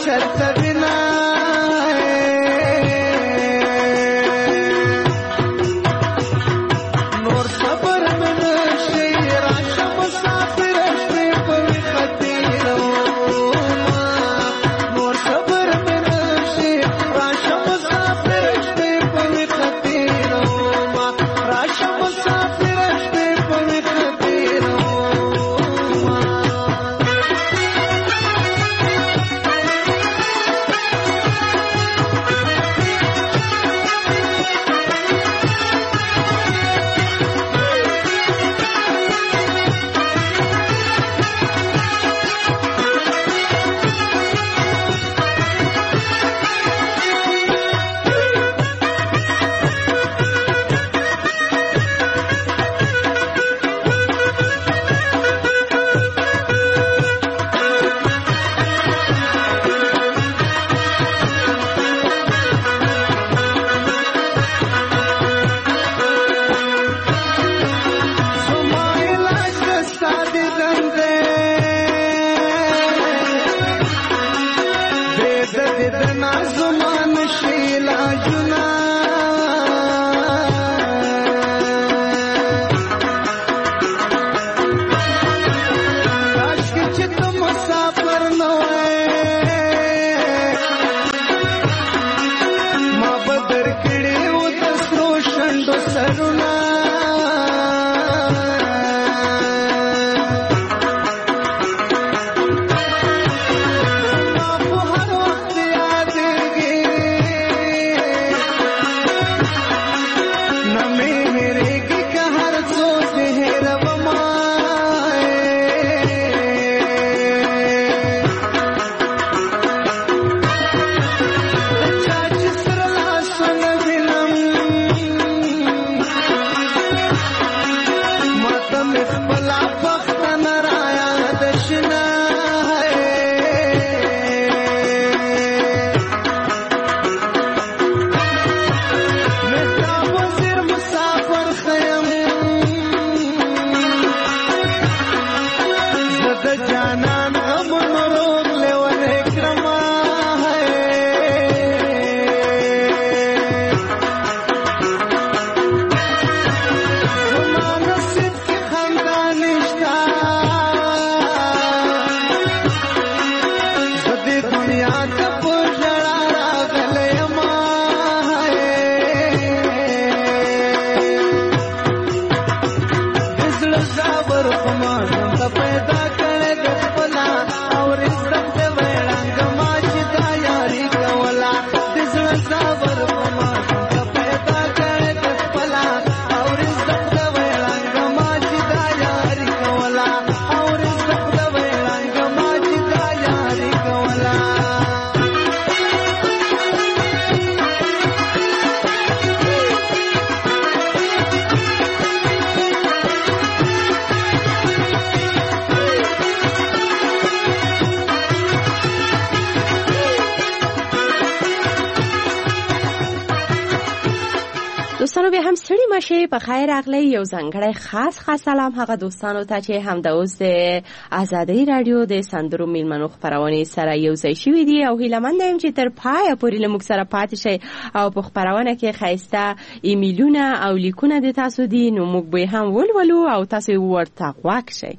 [SPEAKER 13] چرته بنا نور صبر من شي راشه مسافر شپې پر خطیرو نور صبر من شي راشه مسافر شپې پر خطیرو راشه مسافر شپې پر خطیرو
[SPEAKER 12] دوستانو به هم ستړي مشه په خیر راغلی یو ځانګړی خاص خاص سلام هغه دوستانو ته چې هم د اوس د آزادۍ رادیو د سندرو میلمنو خپرونې سره یو ځای شوي دي او هیله مند یم چې تر پایه پورې له موږ سره پاتې شئ او په خپرونه کې ښایسته ایمیلونه او لیکونه د تاسو دي نو موږ به هم ولولو او تاسو ورته غوږ شئ.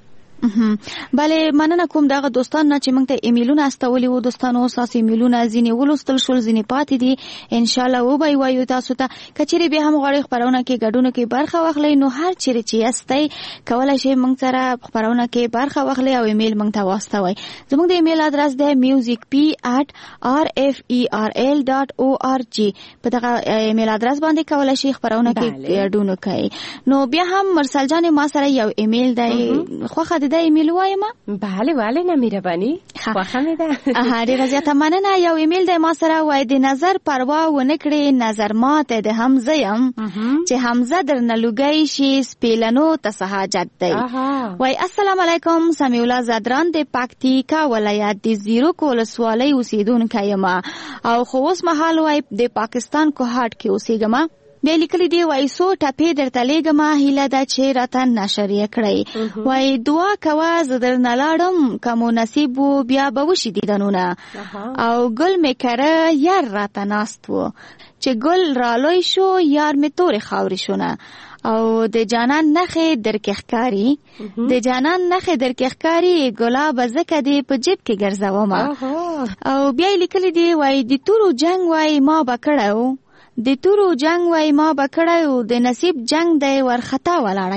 [SPEAKER 3] بله مننه کوم دغه دوستان نه چې موږ ته ایمیلونه استولي وو. دوستانو تاسو ایمیلونه ځینې ولوستل شول ځینې پاتې دي ان شاء الله و به وایو تاسو ته کچېرې به هم غواړئ خپرونه کې ګډون کې برخه واخلئ نو هر چیرې چې یاستئ کولای شئ موږ سره خپرونه کې برخه واخلئ او ایمیل موږ ته واستوئ. زموږ د ایمیل ادرس دی music p at r f e r l dot org. په دغه ایمیل ادرس باندې کولای شئ خپرونه کې ګډون وکړئ. نو بیا هم مرسل جان ما سره یو ایمیل دی خوخه د ایمیل وایم.
[SPEAKER 12] بله بله نمیربانی خوښه مې ده.
[SPEAKER 3] اه ډیره زیاته مننه. یو ایمیل دی ما سره وای د نظر پروا ونه کړې نظر ماته د حمزه يم چې حمزه درنه لګی شي سپیلنو ته سہاجت دی. وای السلام علیکم سمیع الله زدران د پکتیکا ولایت د زیرو کولسوالۍ اوسیدونکې یم او خو اوس مهال وای د پاکستان کوهاټ کې اوسېږم. بیا لیکلي دي وایي څو ټپې درته لیږمه هیله ده چې راته نشر یې کړئ. وایي دعا کوه زه درنه لاړم که مو نصیب و بیا به وشي دیدنونه او ګل مې کره یار راته ناست و چې ګل رالوی شو یار مې تورې خاورې شونه او د جانان نخې درکې ښکاري د جانان نخې درکې ښکاري ګلابه ځکه دې په جیب کې ګرځومه. او بیا یې لیکلي دي وایي د تورو جنګ وایي ما به کړی د تورو جنگ وای ما به کړی د نصیب جنگ دی ورخطا ولاړه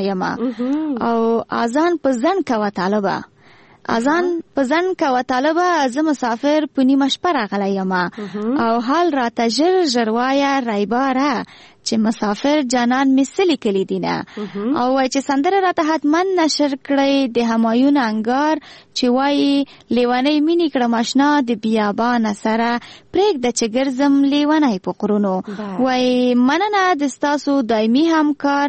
[SPEAKER 3] یم او اذان په ځن کوه طالبه اذان په ځن کوه طالبه زه مسافر په نیمه شپه راغلی یم او حال راته ژر ژر وایه ریباره چې مسافر جانان مې څه لیکلي دي نه او وایي چې سندره راته حتما نشر کړئ د همایون انګار چې وایي لیونی مینې کړم اشنا د بیابانه سره پرېږده چې ګرځم لیونی په قرونو. وایي مننه د ستاسو دایمي همکار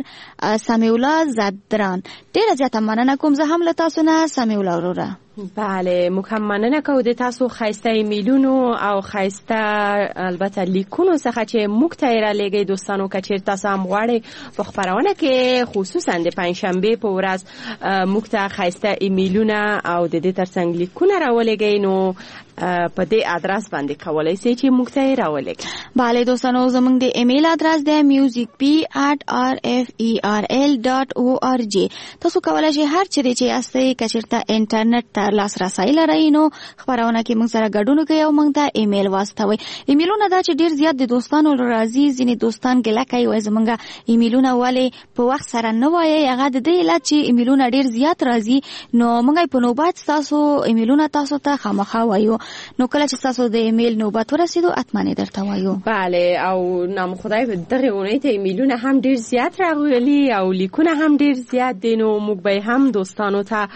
[SPEAKER 3] سمیع زدران. ډېره زیاته مننه کوم زه هم له تاسو نه سمیع وروره.
[SPEAKER 12] بله موږ هم مننه کوو د تاسو ښایسته ایمیلونو او ښایسته البته لیکونو څخه چې موږ ته یې رالیږئ دوستانو. که چېرې تاسو هم غواړئ په خپرونه کې خصوصا د پنجشنبې په ورځ موږ ته ښایسته ایمیلونه او د دې ترڅنګ لیکونه راولېږئ نو په دې ادرس باندې کولی سئ چې موږ ته یې راولېږئ.
[SPEAKER 3] بله دوستانو زموږ د ایمیل ادرس دی میوزیک پی ات آر اف ای آر ال ډاټ او آر جی. تاسو کولی شئ هر چیرې چې یاستئ که چېرته انټرنټ ته لاسرسی لرئ نو خپرونه کې موږ سره ګډون وکړئ او موږ ته ایمیل واستوئ. ایمیلونه دا چې ډېر زیات د دوستانو راځي ځینې دوستان ګیله کوي وایي زموږ ایمیلونه ولې په وخت سره نه وایئ. هغه د دې علت چې ایمیلونه ډېر زیات راځي نو موږ په نوبت ستاسو ایمیلونه تاسو ته خامخا وایو نو کله چې تاسو د ایمیل نوبت ورسېدو حتما یې درته وایو.
[SPEAKER 12] بله او نام خدای دغې اونۍ ته ایمیلونه هم ډېر زیات راغلي او لیکونه هم ډېر زیات دي نو موږ به هم دوستانو ته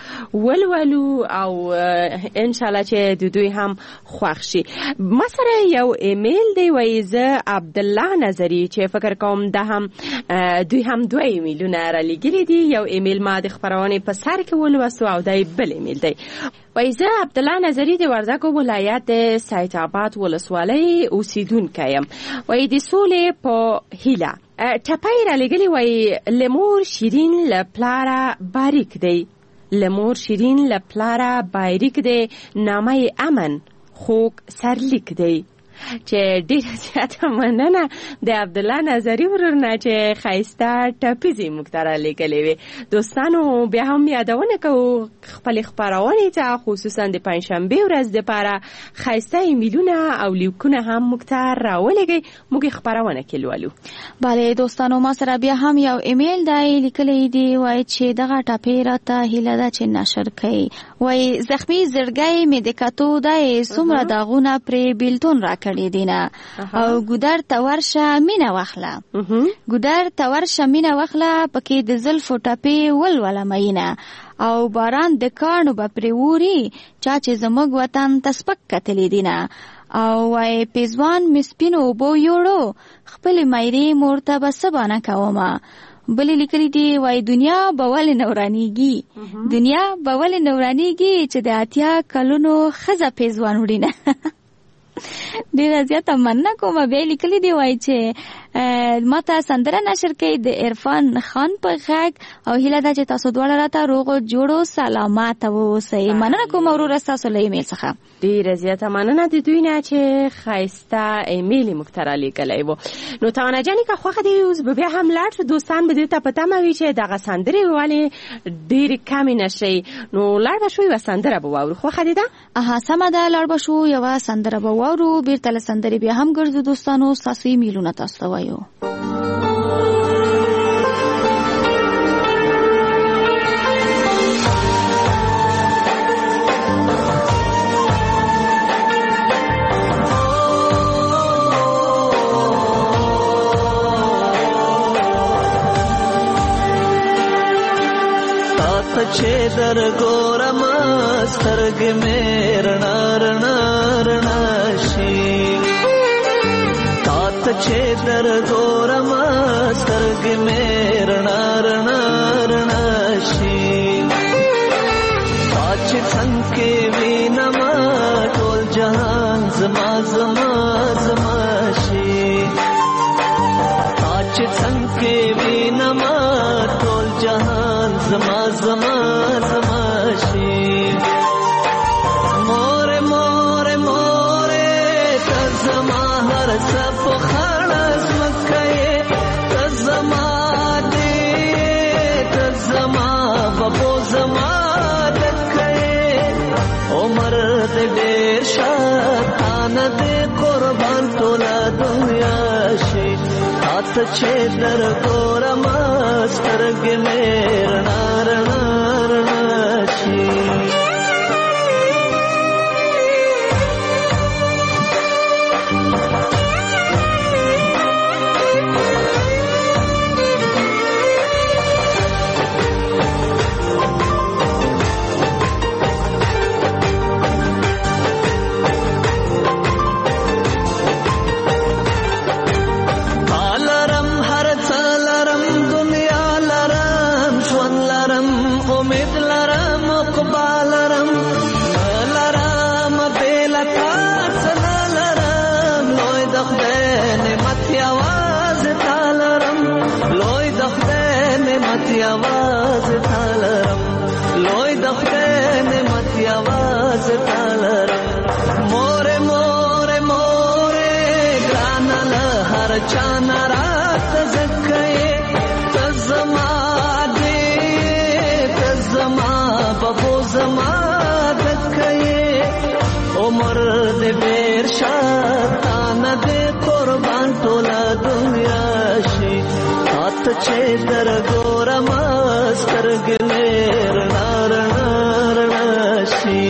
[SPEAKER 12] ولولو او انشاءالله چې د دوی هم خوښ شي. ما سره یو ایمیل دی وایي زه عبدالله نظري چې فکر کوم ده هم دوی هم دوه ایمیلونه رالیږلي دي. یو ایمیل ما د خپرونې په سر کې ولوستو او دی بل ایمیل دی. وایي زه عبدالله نظري د وردګو ولایت د سید آباد ولسوالۍ اوسیدونکی یم. وایي د سولې په هیله ټپی رالیږلي وایي لمور شیرین له پلاره باریک دی لمور شیرین له پلاره باریک دی نامه امن خوږ سرلیک دی. چې ډېره زیاته مننه د عبدالله نظري ورور نه چې ښایسته ټپیزې موږ ته رالیږلې وې. دوستانو بیا هم یادونه کوو خپلې خپرونې ته خصوصا د پنجشنبې ورځ دپاره ښایسته ایمیلونه او لیکونه هم موږ ته راولېږئ موږ یې خپرونه کې لولو.
[SPEAKER 3] بله دوستانو ما سره بیا هم یو ایمیل دی لیکلی دی وایي چې دغه ټپې راته هیله ده چې نشر کړئ. وایي زخمي زړګی مې د کتو دی څومره داغونه پرې بیلتون راکړي کړی دینه او ګودر ته ورشه مینه واخله ګودر ته ورشه مینه واخله پکې د زلفو ټپې ولوله مینه او باران د کاڼو به پرې ووري چا چې زموږ وطن ته سپک کتلی دینه او وای پیزوان مې سپینو اوبو یوړو خپلې میرې مور ته به څه بانه کومه. بلې لیکلي دي وای دنیا به ولې نه ورانېږي دنیا به ولې نه ورانېږي چې د اتیا کلونو ښځه پیزوان وړینه. ډېره زیاته مننه کومه. بیا لیکلي دي وایي چې ما ته سندره نشر کوي د عرفان خان په غږ او هیله ده چې تاسو دواړه راته روغ او جوړ سلامات واوسئ. مننه کوم وروره ستاسو له ایمیل څخه.
[SPEAKER 12] ډېره زیاته مننه د دوی نه چې ښایسته ایمیل یې موږ ته رالیږلی و. نو تاوانه جانې که خوښه دې اوس به بیا هم لاړ شو دوستان به دې ته په تمه وي چې دغه سندرې ولې ډېرې کمې نشئ نو لاړ به شو یوه سندره به واورو. خوښه دې ده؟
[SPEAKER 3] اها سمه ده لاړ به شو یوه سندره به واورو بیرته له سندرې بیا هم ګرځو دوستانو ستاسو ایمیلونه تاسو ته وایو.
[SPEAKER 13] چې در ګورم سترګې مې رڼا رڼا رڼا شي تا ته چې در ګورم سترګې مې رڼا رڼا رڼا شي تا چې څنګه کې وینم ټول جهان زما زما زما شي تا چې زما زما زما شي مور مور مور ته زما هر څه په خړز مکه ته زما دې ته زما بابو زما دکه عمر دې ډېر شاتان دې قربان ټول دنیا شي ات چې در ګورم سترګې مې رڼا رڼا رڼا شي आवाज थालरम लोय दखते ने मत आवाज थालरम मोरे मोरे मोरे ग्रानल हर चाना रात जखे तजमा दे तजमा बबो जमा दखे उमर दे बेर शातान दे कुर्बान तोला दुनिया शी हाथ छे दर गोरम سترګې مې رڼا رڼا رڼا شي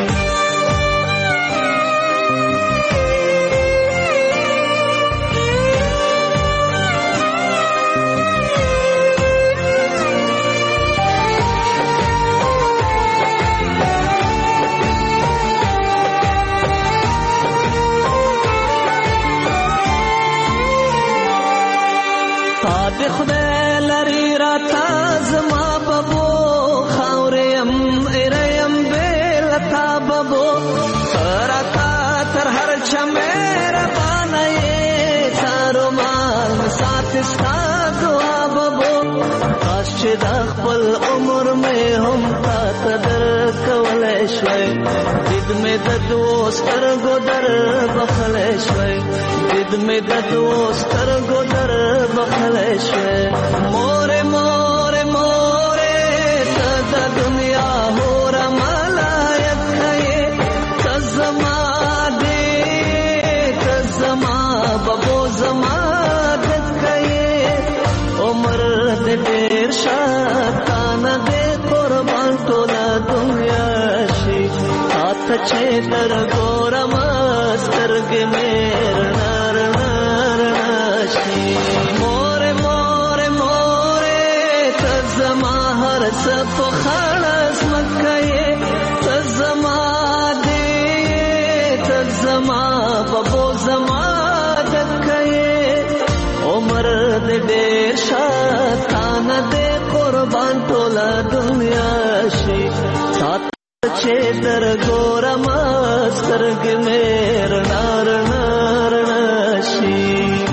[SPEAKER 13] تا دې خدای لري راته زما بابو خاوریم اریم بیلتا بابو تراتا تر هر چمیر بانای تارو مال سات استا دعا بابو کاش چې د خپل عمر مې هم تا تدر کولای شوی دید مې د دوستر ګودر بخلای شوی دید مې د دوستر ګودر بخلای شوی مور مور مور ته د دنیا هور ملایت کړي تزما دې تزما بابو زما دت کړي عمر دې ډېر شاتان دې قربان ټول دنیا شي هات چې در ګورم سترګې مې رڼا رڼا رڼا شي مور مور مور تزما هر څه په خړز مکه تزما دې تزما بابو زما دکه عمر دې ډېر شاتان دې قربان ټول دنیا شي سات چې در ګورم سترګې مې رڼا رڼا رڼا شي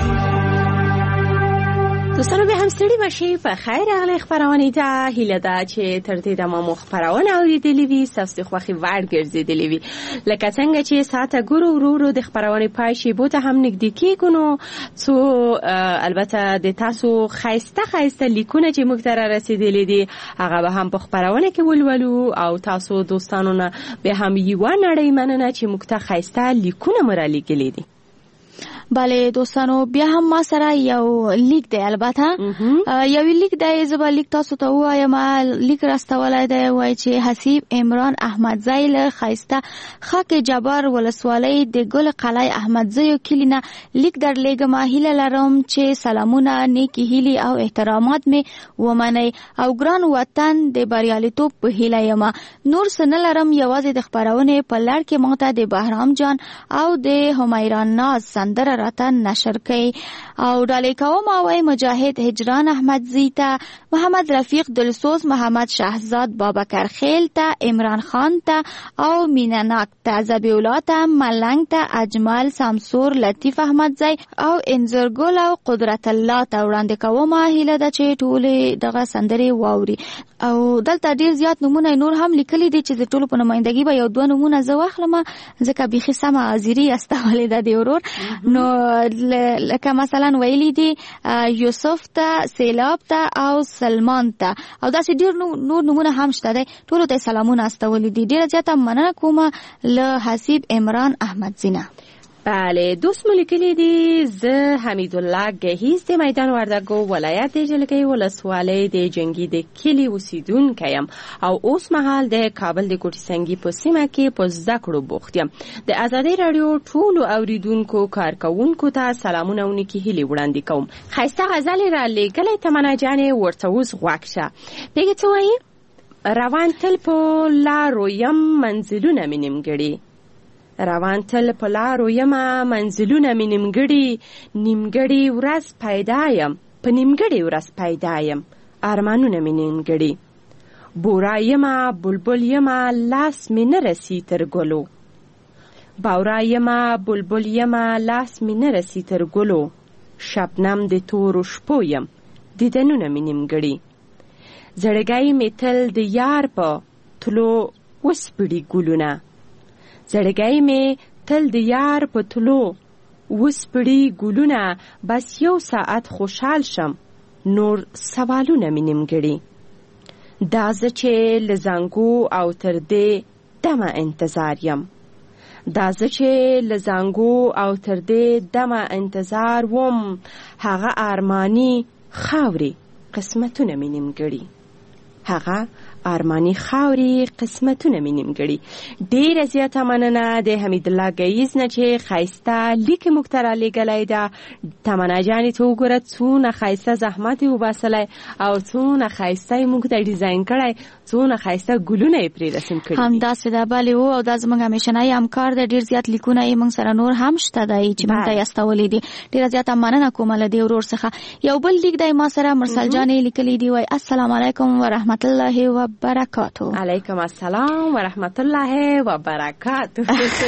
[SPEAKER 12] دوستانو به هم ستړي بشي په خیر راغلی خپرونې ته هیله ده چې تر دې دمه مو خپرونه اورېدلې وي ستاسو د خوښې وړ ګرځېدلې وي لکه څنګه چې ساعته ګورو ورو ورو د خپرونې پای شیبو ته هم نږدې کېږو نو څو البته د تاسو ښایسته ښایسته لیکونه چې موږ ته رارسېدلي دي هغه به هم په خپرونه کې ولولو او تاسو دوستانو نه به هم یوه نړۍ مننه چې موږ ته ښایسته لیکونه مو رالیږلي دي
[SPEAKER 3] بله دوستانو بیا هم ما سره یو لیک دی البته یو لیک دی زبا لیک تاسو ته وایم لیک راستولای دی وای چې حسیب عمران احمدزی له خایسته خاک جبار ولسوالۍ د ګل قلعه احمدزی کلینه لیک در لګم هیله لرم چې سلامونه نیکی هیلی او احترامات می ومني او ګران وطن د بریالیتوب په هیله یم نور سن لرم یوازې د خبرونه په لړ کې ماته د بهرام جان او د همیران ناز سندره راته نشر کړي او ډالۍ کوم او مجاهد هجران احمدزي ته، محمد رفیق دلسوز، محمد شهزاد بابکر خیل ته، عمران خان ته او مینناک ته، زبی الله ته، ملنګ ته، اجمل سامسور، لطیف احمدزی او انځرګل او قدرت الله ته وړاندې کوم هیله ده چې ټول دغه سندري واوري. او دلته ډیر زیات نمونه نور هم لیکلي دي چې د ټولو په نمائندګي به یو دوه نمونه زه واخلم ځکه بیخي سمه حاضري استولې ده د ورور. نو لکه مثلا ویلي دي یوسف ته، سیلاب ته او سلمان ته او داسې ډیر نور نمونه هم شته دی. ټولو ته سلامونه استولې دي. ډیره زیاته مننه کومه له حسیب عمران احمدزینه.
[SPEAKER 12] بله دوست ملکلی دی زه حمیدالله گهیز د میدان وردګو ولایت د جلګۍ ولسوالۍ د جنگي د کلی اوسیدونکی یم او اوس مهال د کابل د کوټي سنگي په سیمه کې په زده کړو بوخت یم. د ازادي رادیو ټولو اوریدونکو کارکوونکو ته سلامونه او نیکې هیلې وړاندې کوم. ښایسته غزل را لیږلی تمنا جانې ورته اوس غوږ شه. پوهېږې څه وایي؟ روان تل په لارو یم منزلونه مې نیمګړي، روان تل په لارو یمه منزلونه مې نیمګړي، نیمګړي ورځ پیدا یم په نیمګړي ورځ پیدا یم ارمانونه مې نیمګړي، بورا یمه بلبل یمه لاس مې نه رسی تر ګلو، بورا یمه بلبل یمه لاس مې نه رسی تر ګلو، شبنم د تورو شپو یم دیدنونه مې نیمګړي، زړګی مې تل د یار په تلو وسپړي ګلونه، زړګی مې تل د یار په تلو وسپړي ګلونه، بس یو ساعت خوشحال شم نور سوالونه مې نیمګړي، دا زه چې له زنګو او تر دې دمه انتظار یم، دا زه چې له زنګو او تر دې دمه انتظار وم، هغه ارمانی خاوري قسمتونه مې نیمګړي، هغه ارمانی خاوري قسمتونه مې نیمګړي. ډیره زیاته مننه د حمید الله گیز نه چې ښایسته لیک موږ ته رالیږلی ده. تمنا جانې ته وګوره څونه ښایسته زحمت یې وباسلی او څونه ښایسته یې موږ ته ډیزاین کړی، څونه ښایسته ګلونه یې پرې رسم کړي.
[SPEAKER 3] همداسې ده بلې و او دا زموږ همیشنی همکار دی. ډیر زیات لیکونه یې موږ سره نور هم شته دی چې موږ ته یې استولی دي. ډیره زیاته مننه کومه له دې ورور څخه. یو بل لیک دی ما سره مرسل جانې لیکلی دی، وایي السلام علیکم ورحمت الله و برکاته.
[SPEAKER 12] علیکم السلام ورحمت الله و برکاته.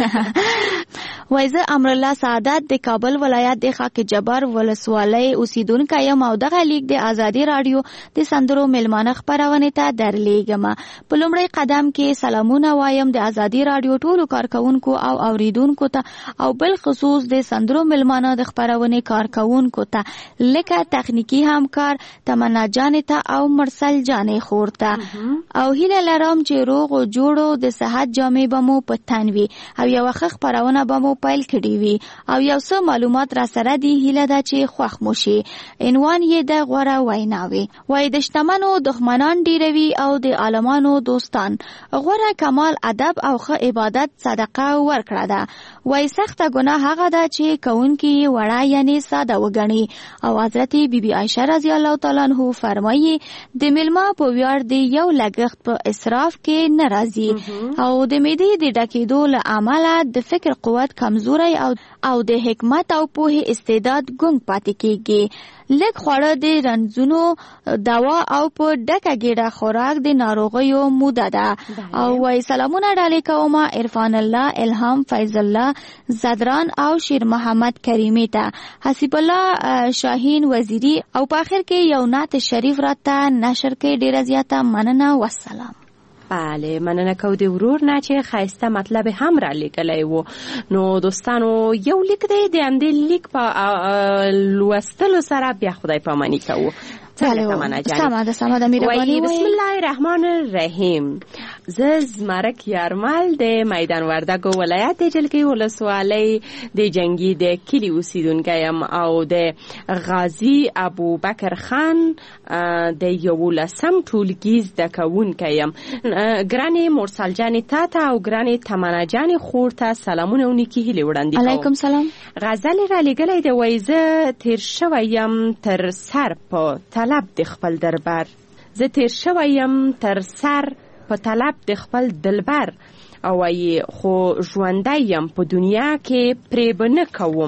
[SPEAKER 3] وایي زه امرالله سعادت د کابل ولایت د خاک جبر ولسوالۍ اوسیدونکی یم او دغه لیک د ازادي رادیو د سندرو میلمانه خپرونې ته درلیږم. په لومړی قدم کې سلامونه وایم د ازادي رادیو ټولو کارکوونکو او اوریدونکو ته او بل خصوص د سندرو میلمانه د خپرونې کارکوونکو ته لکه تخنیکی همکار تمنا جانې ته او مرسل جانې خور ته او هیله لرم چې روغ او جوړو د صحت جامې به مو په تن وي او یوه ښه خپرونه به مو پیل کړي وي او یو څه معلومات را سره دي. هیله ده چې خوښ مو شي. عنوان یې د غوره ویناوې. وایي د شتمنو دښمنان ډیروي او د عالمانو دوستان. غوره کمال ادب او ښه عبادت صدقه ورکړه ده. وایي سخته ګناه هغه ده چې کوونکي یې وړه یعنې ساده وګڼي او حضرت بی بی عایشه رضی الله تعالی عنها فرمایي د میلمه په ویاړ د یو لګښت په اسراف کې نه راځي او د معدې د ډکېدو له امله د فکر قوت کمزوری او او د حکمت او پوهې استعداد ګونګ پاتې کېږي. لږ خواړه د رنځونو دوا او په ډکه ګېډه خوراک د ناروغیو موده ده. او وایي سلامونه ډالۍ کوم عرفان الله، الهام، فیض الله زدران او شیر محمد کریمی ته، حسیب الله شاهین وزیری او په آخر کې یو نعت شریف راته نشر کې. ډیره زیاته مننه والسلام.
[SPEAKER 12] بله مننه کو د ورور نه چې ښایسته مطلب هم را لیکلی و. نو دوستانو یو لیک دی د همدې لیک په لوستلو سره بیا خدای پاماني کوو.
[SPEAKER 3] سمه ده سمه ده مهرباني.
[SPEAKER 12] بسم الله الرحمن الرحیم. زه زمرک یارمل د میدان وردګو ولایت د جلګۍ ولسوالۍ د جنگي د کلی اوسیدونکی یم او د غازی ابوبکر خان د یولسم ټولګي زده کوونکی یم. ګرانې مرسل جانې تا ته او ګرانې تمنا جانې خور ته سلامونه او نیکې هیلې وړاندې کوم.
[SPEAKER 3] علیکم سلام.
[SPEAKER 12] غزل را لیږلی دی. وایي زه تیر شوی یم تر سر په طلب د خپل دربر، زه تیر شوی یم تر سر په طلب د خپل دلبر او وایي خو ژوندی یم په دنیا کې پرې به نه کوم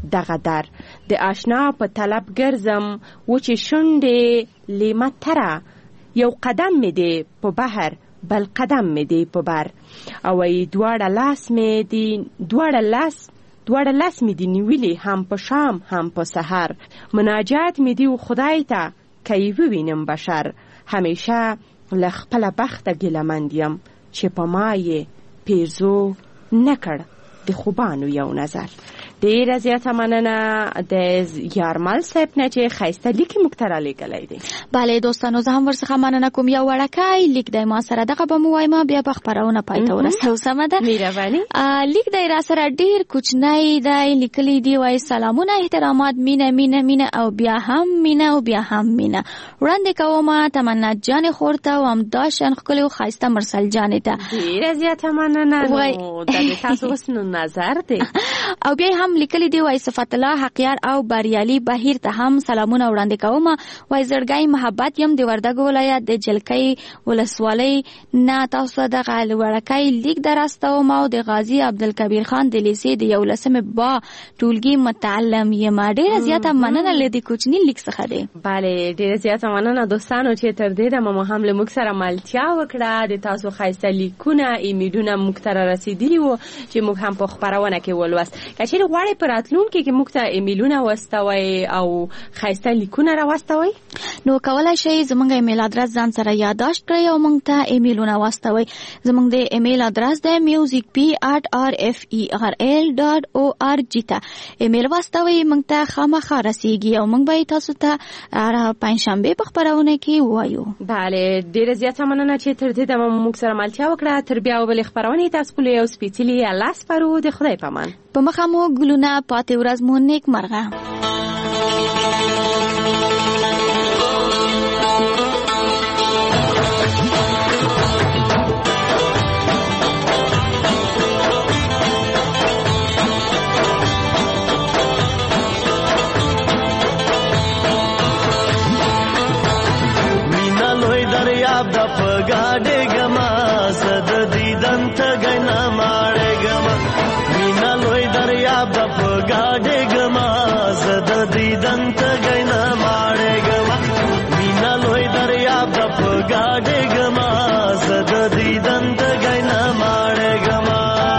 [SPEAKER 12] دغه در د آشنا په طلب ګرځم و چې شونډې لیمه تره یو قدم مې دی په بحر بل قدم مې دی په بر او ای دواړه لاس مې دی دواړه لاس دواړه لاس مې دی نیولي هم په شام هم په سحر مناجات مې دی خدای ته که یې ووینم بشر همیشه له خپله بخته ګیلهمند یم چې په ما یې پیرزو نکړ د خوبانو یو نظر. ډیره زیاته مننه د یارمل صاحب نه چې ښایسته لیک موږ ته رالیږلی دی.
[SPEAKER 3] بله دوستانو زه هم ورڅخه مننه کوم. یو وړکی لیک دی ما سره دغه به مو وایم بیا به خپرونه پای ته ورسوو. سمه ده
[SPEAKER 12] مهرباني.
[SPEAKER 3] لیک دی را سره ډیر کوچنی دی لیکلی دی وایي سلامونه احترامات مینه مینه مینه او بیا هم مینه او بیا هم مینه وړاندې کوم تمنا جان خور ته او همداشان ښکلې او ښایسته مرسل جانې ته.
[SPEAKER 12] ډیره زیاته مننه. نو دا د تاسو اوس نو نظر دی.
[SPEAKER 3] او بیا هم لیکلی دی وای صفات الله حقیار او بریالي بهیر ته هم سلامونه وړاندې کوم. وای زړګی محبت یم د وردګ ولایت د جلکۍ ولسوالۍ نه تاسو دغه وړکی لیک دراستوم او د غازی عبدالکبیر خان د لیسې د یولسمې با ټولګي متعلم یم. ډیره زیاته مننه له دې کوچني لیک څخه دی.
[SPEAKER 12] بله ډیره زیاته مننه دوستانو چې تر دې دمه مو هم له موږ سره ملتیا وکړه. د تاسو ښایسته لیکونه ایمیلونه موږ ته رارسېدلي وو چې موږ هم په خپرونه کې ولوست. که چیرې غواړئ په راتلونکي کې موږ ته ایمیلونه واستوئ او ښایسته لیکونه راواستوئ
[SPEAKER 3] نو کولی شئ زموږ ایمیل ادرس ځان سره یادداشت کړئ او موږ ته ایمیلونه واستوئ. زموږ د ایمیل ادرس دی میوزیک پی ات آر اف ای آر ال ډاټ او آر جی ته ایمیل واستوئ. موږ ته خامخا رسیږي او موږ به تاسو ته پنجشنبې په خپرونه کې ووایو.
[SPEAKER 12] بله ډیره زیاته مننه چې تر دې دمه موږ سره ملتیا وکړه. تر بیا او بلې خپرونې تاسو کولو یو سپېڅلي الله سپارو. د خدای په امان.
[SPEAKER 3] په مخه مو ګلونه پاتې ورځ مو نیک مرغه.
[SPEAKER 14] مینا لوی دریاب د پګاډې ګما زد دیدن ته غنا ماړې ګما مینا لوی دریاب د پګاډې ګما زد دیدن ته غنا ماړې ګما مینا لوی دریاب د پګاډې ګما زد دیدن ته غنا ماړې ګما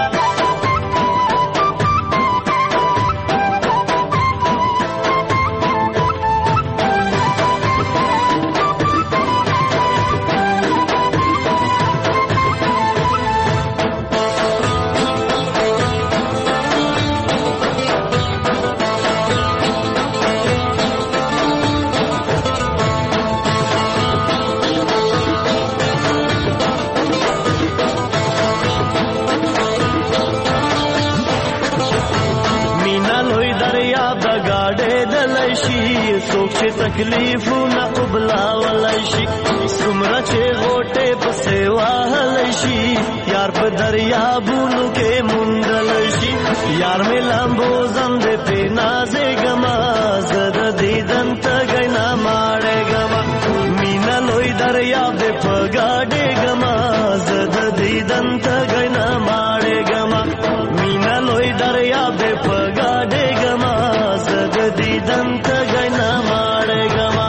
[SPEAKER 14] تکلیفونه قبلا ولای شي څومره چې غوټه په سیوا هلای شي یار په دریابونو کې موندل شي یار مې لامبو زم دې په نازې ګما زد دیدن ته غنا ماړې ګما مینا لوی دریاب دې په ګاډې ګما زد دیدن ته غنا ماړې ګما مینا لوی دریاب دې په ګاډې ګما زد دیدن ته غنا ماړې ګما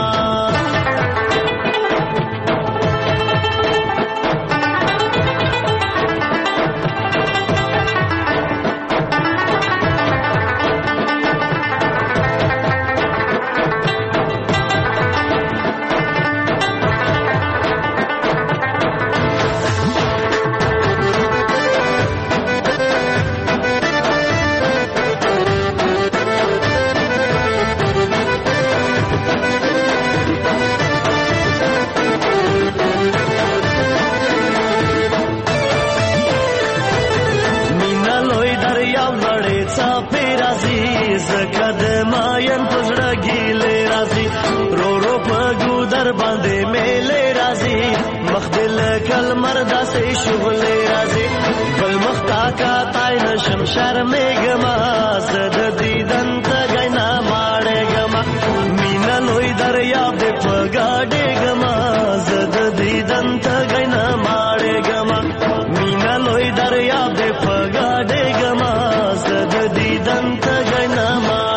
[SPEAKER 14] شرمېږما زه د دیدن ته غنا ماړېږما مینا لوی دریاب دې په ګاډېږما زه د دیدن ته غنا ماړېږما مینا لوی دریاب دې په ګاډېږما زه د دیدن ته غنا ماړېږما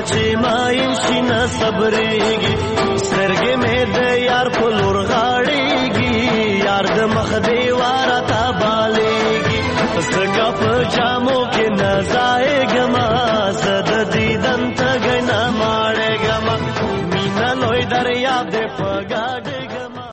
[SPEAKER 14] چې ماین شي نه صبرېږي سترګې مې د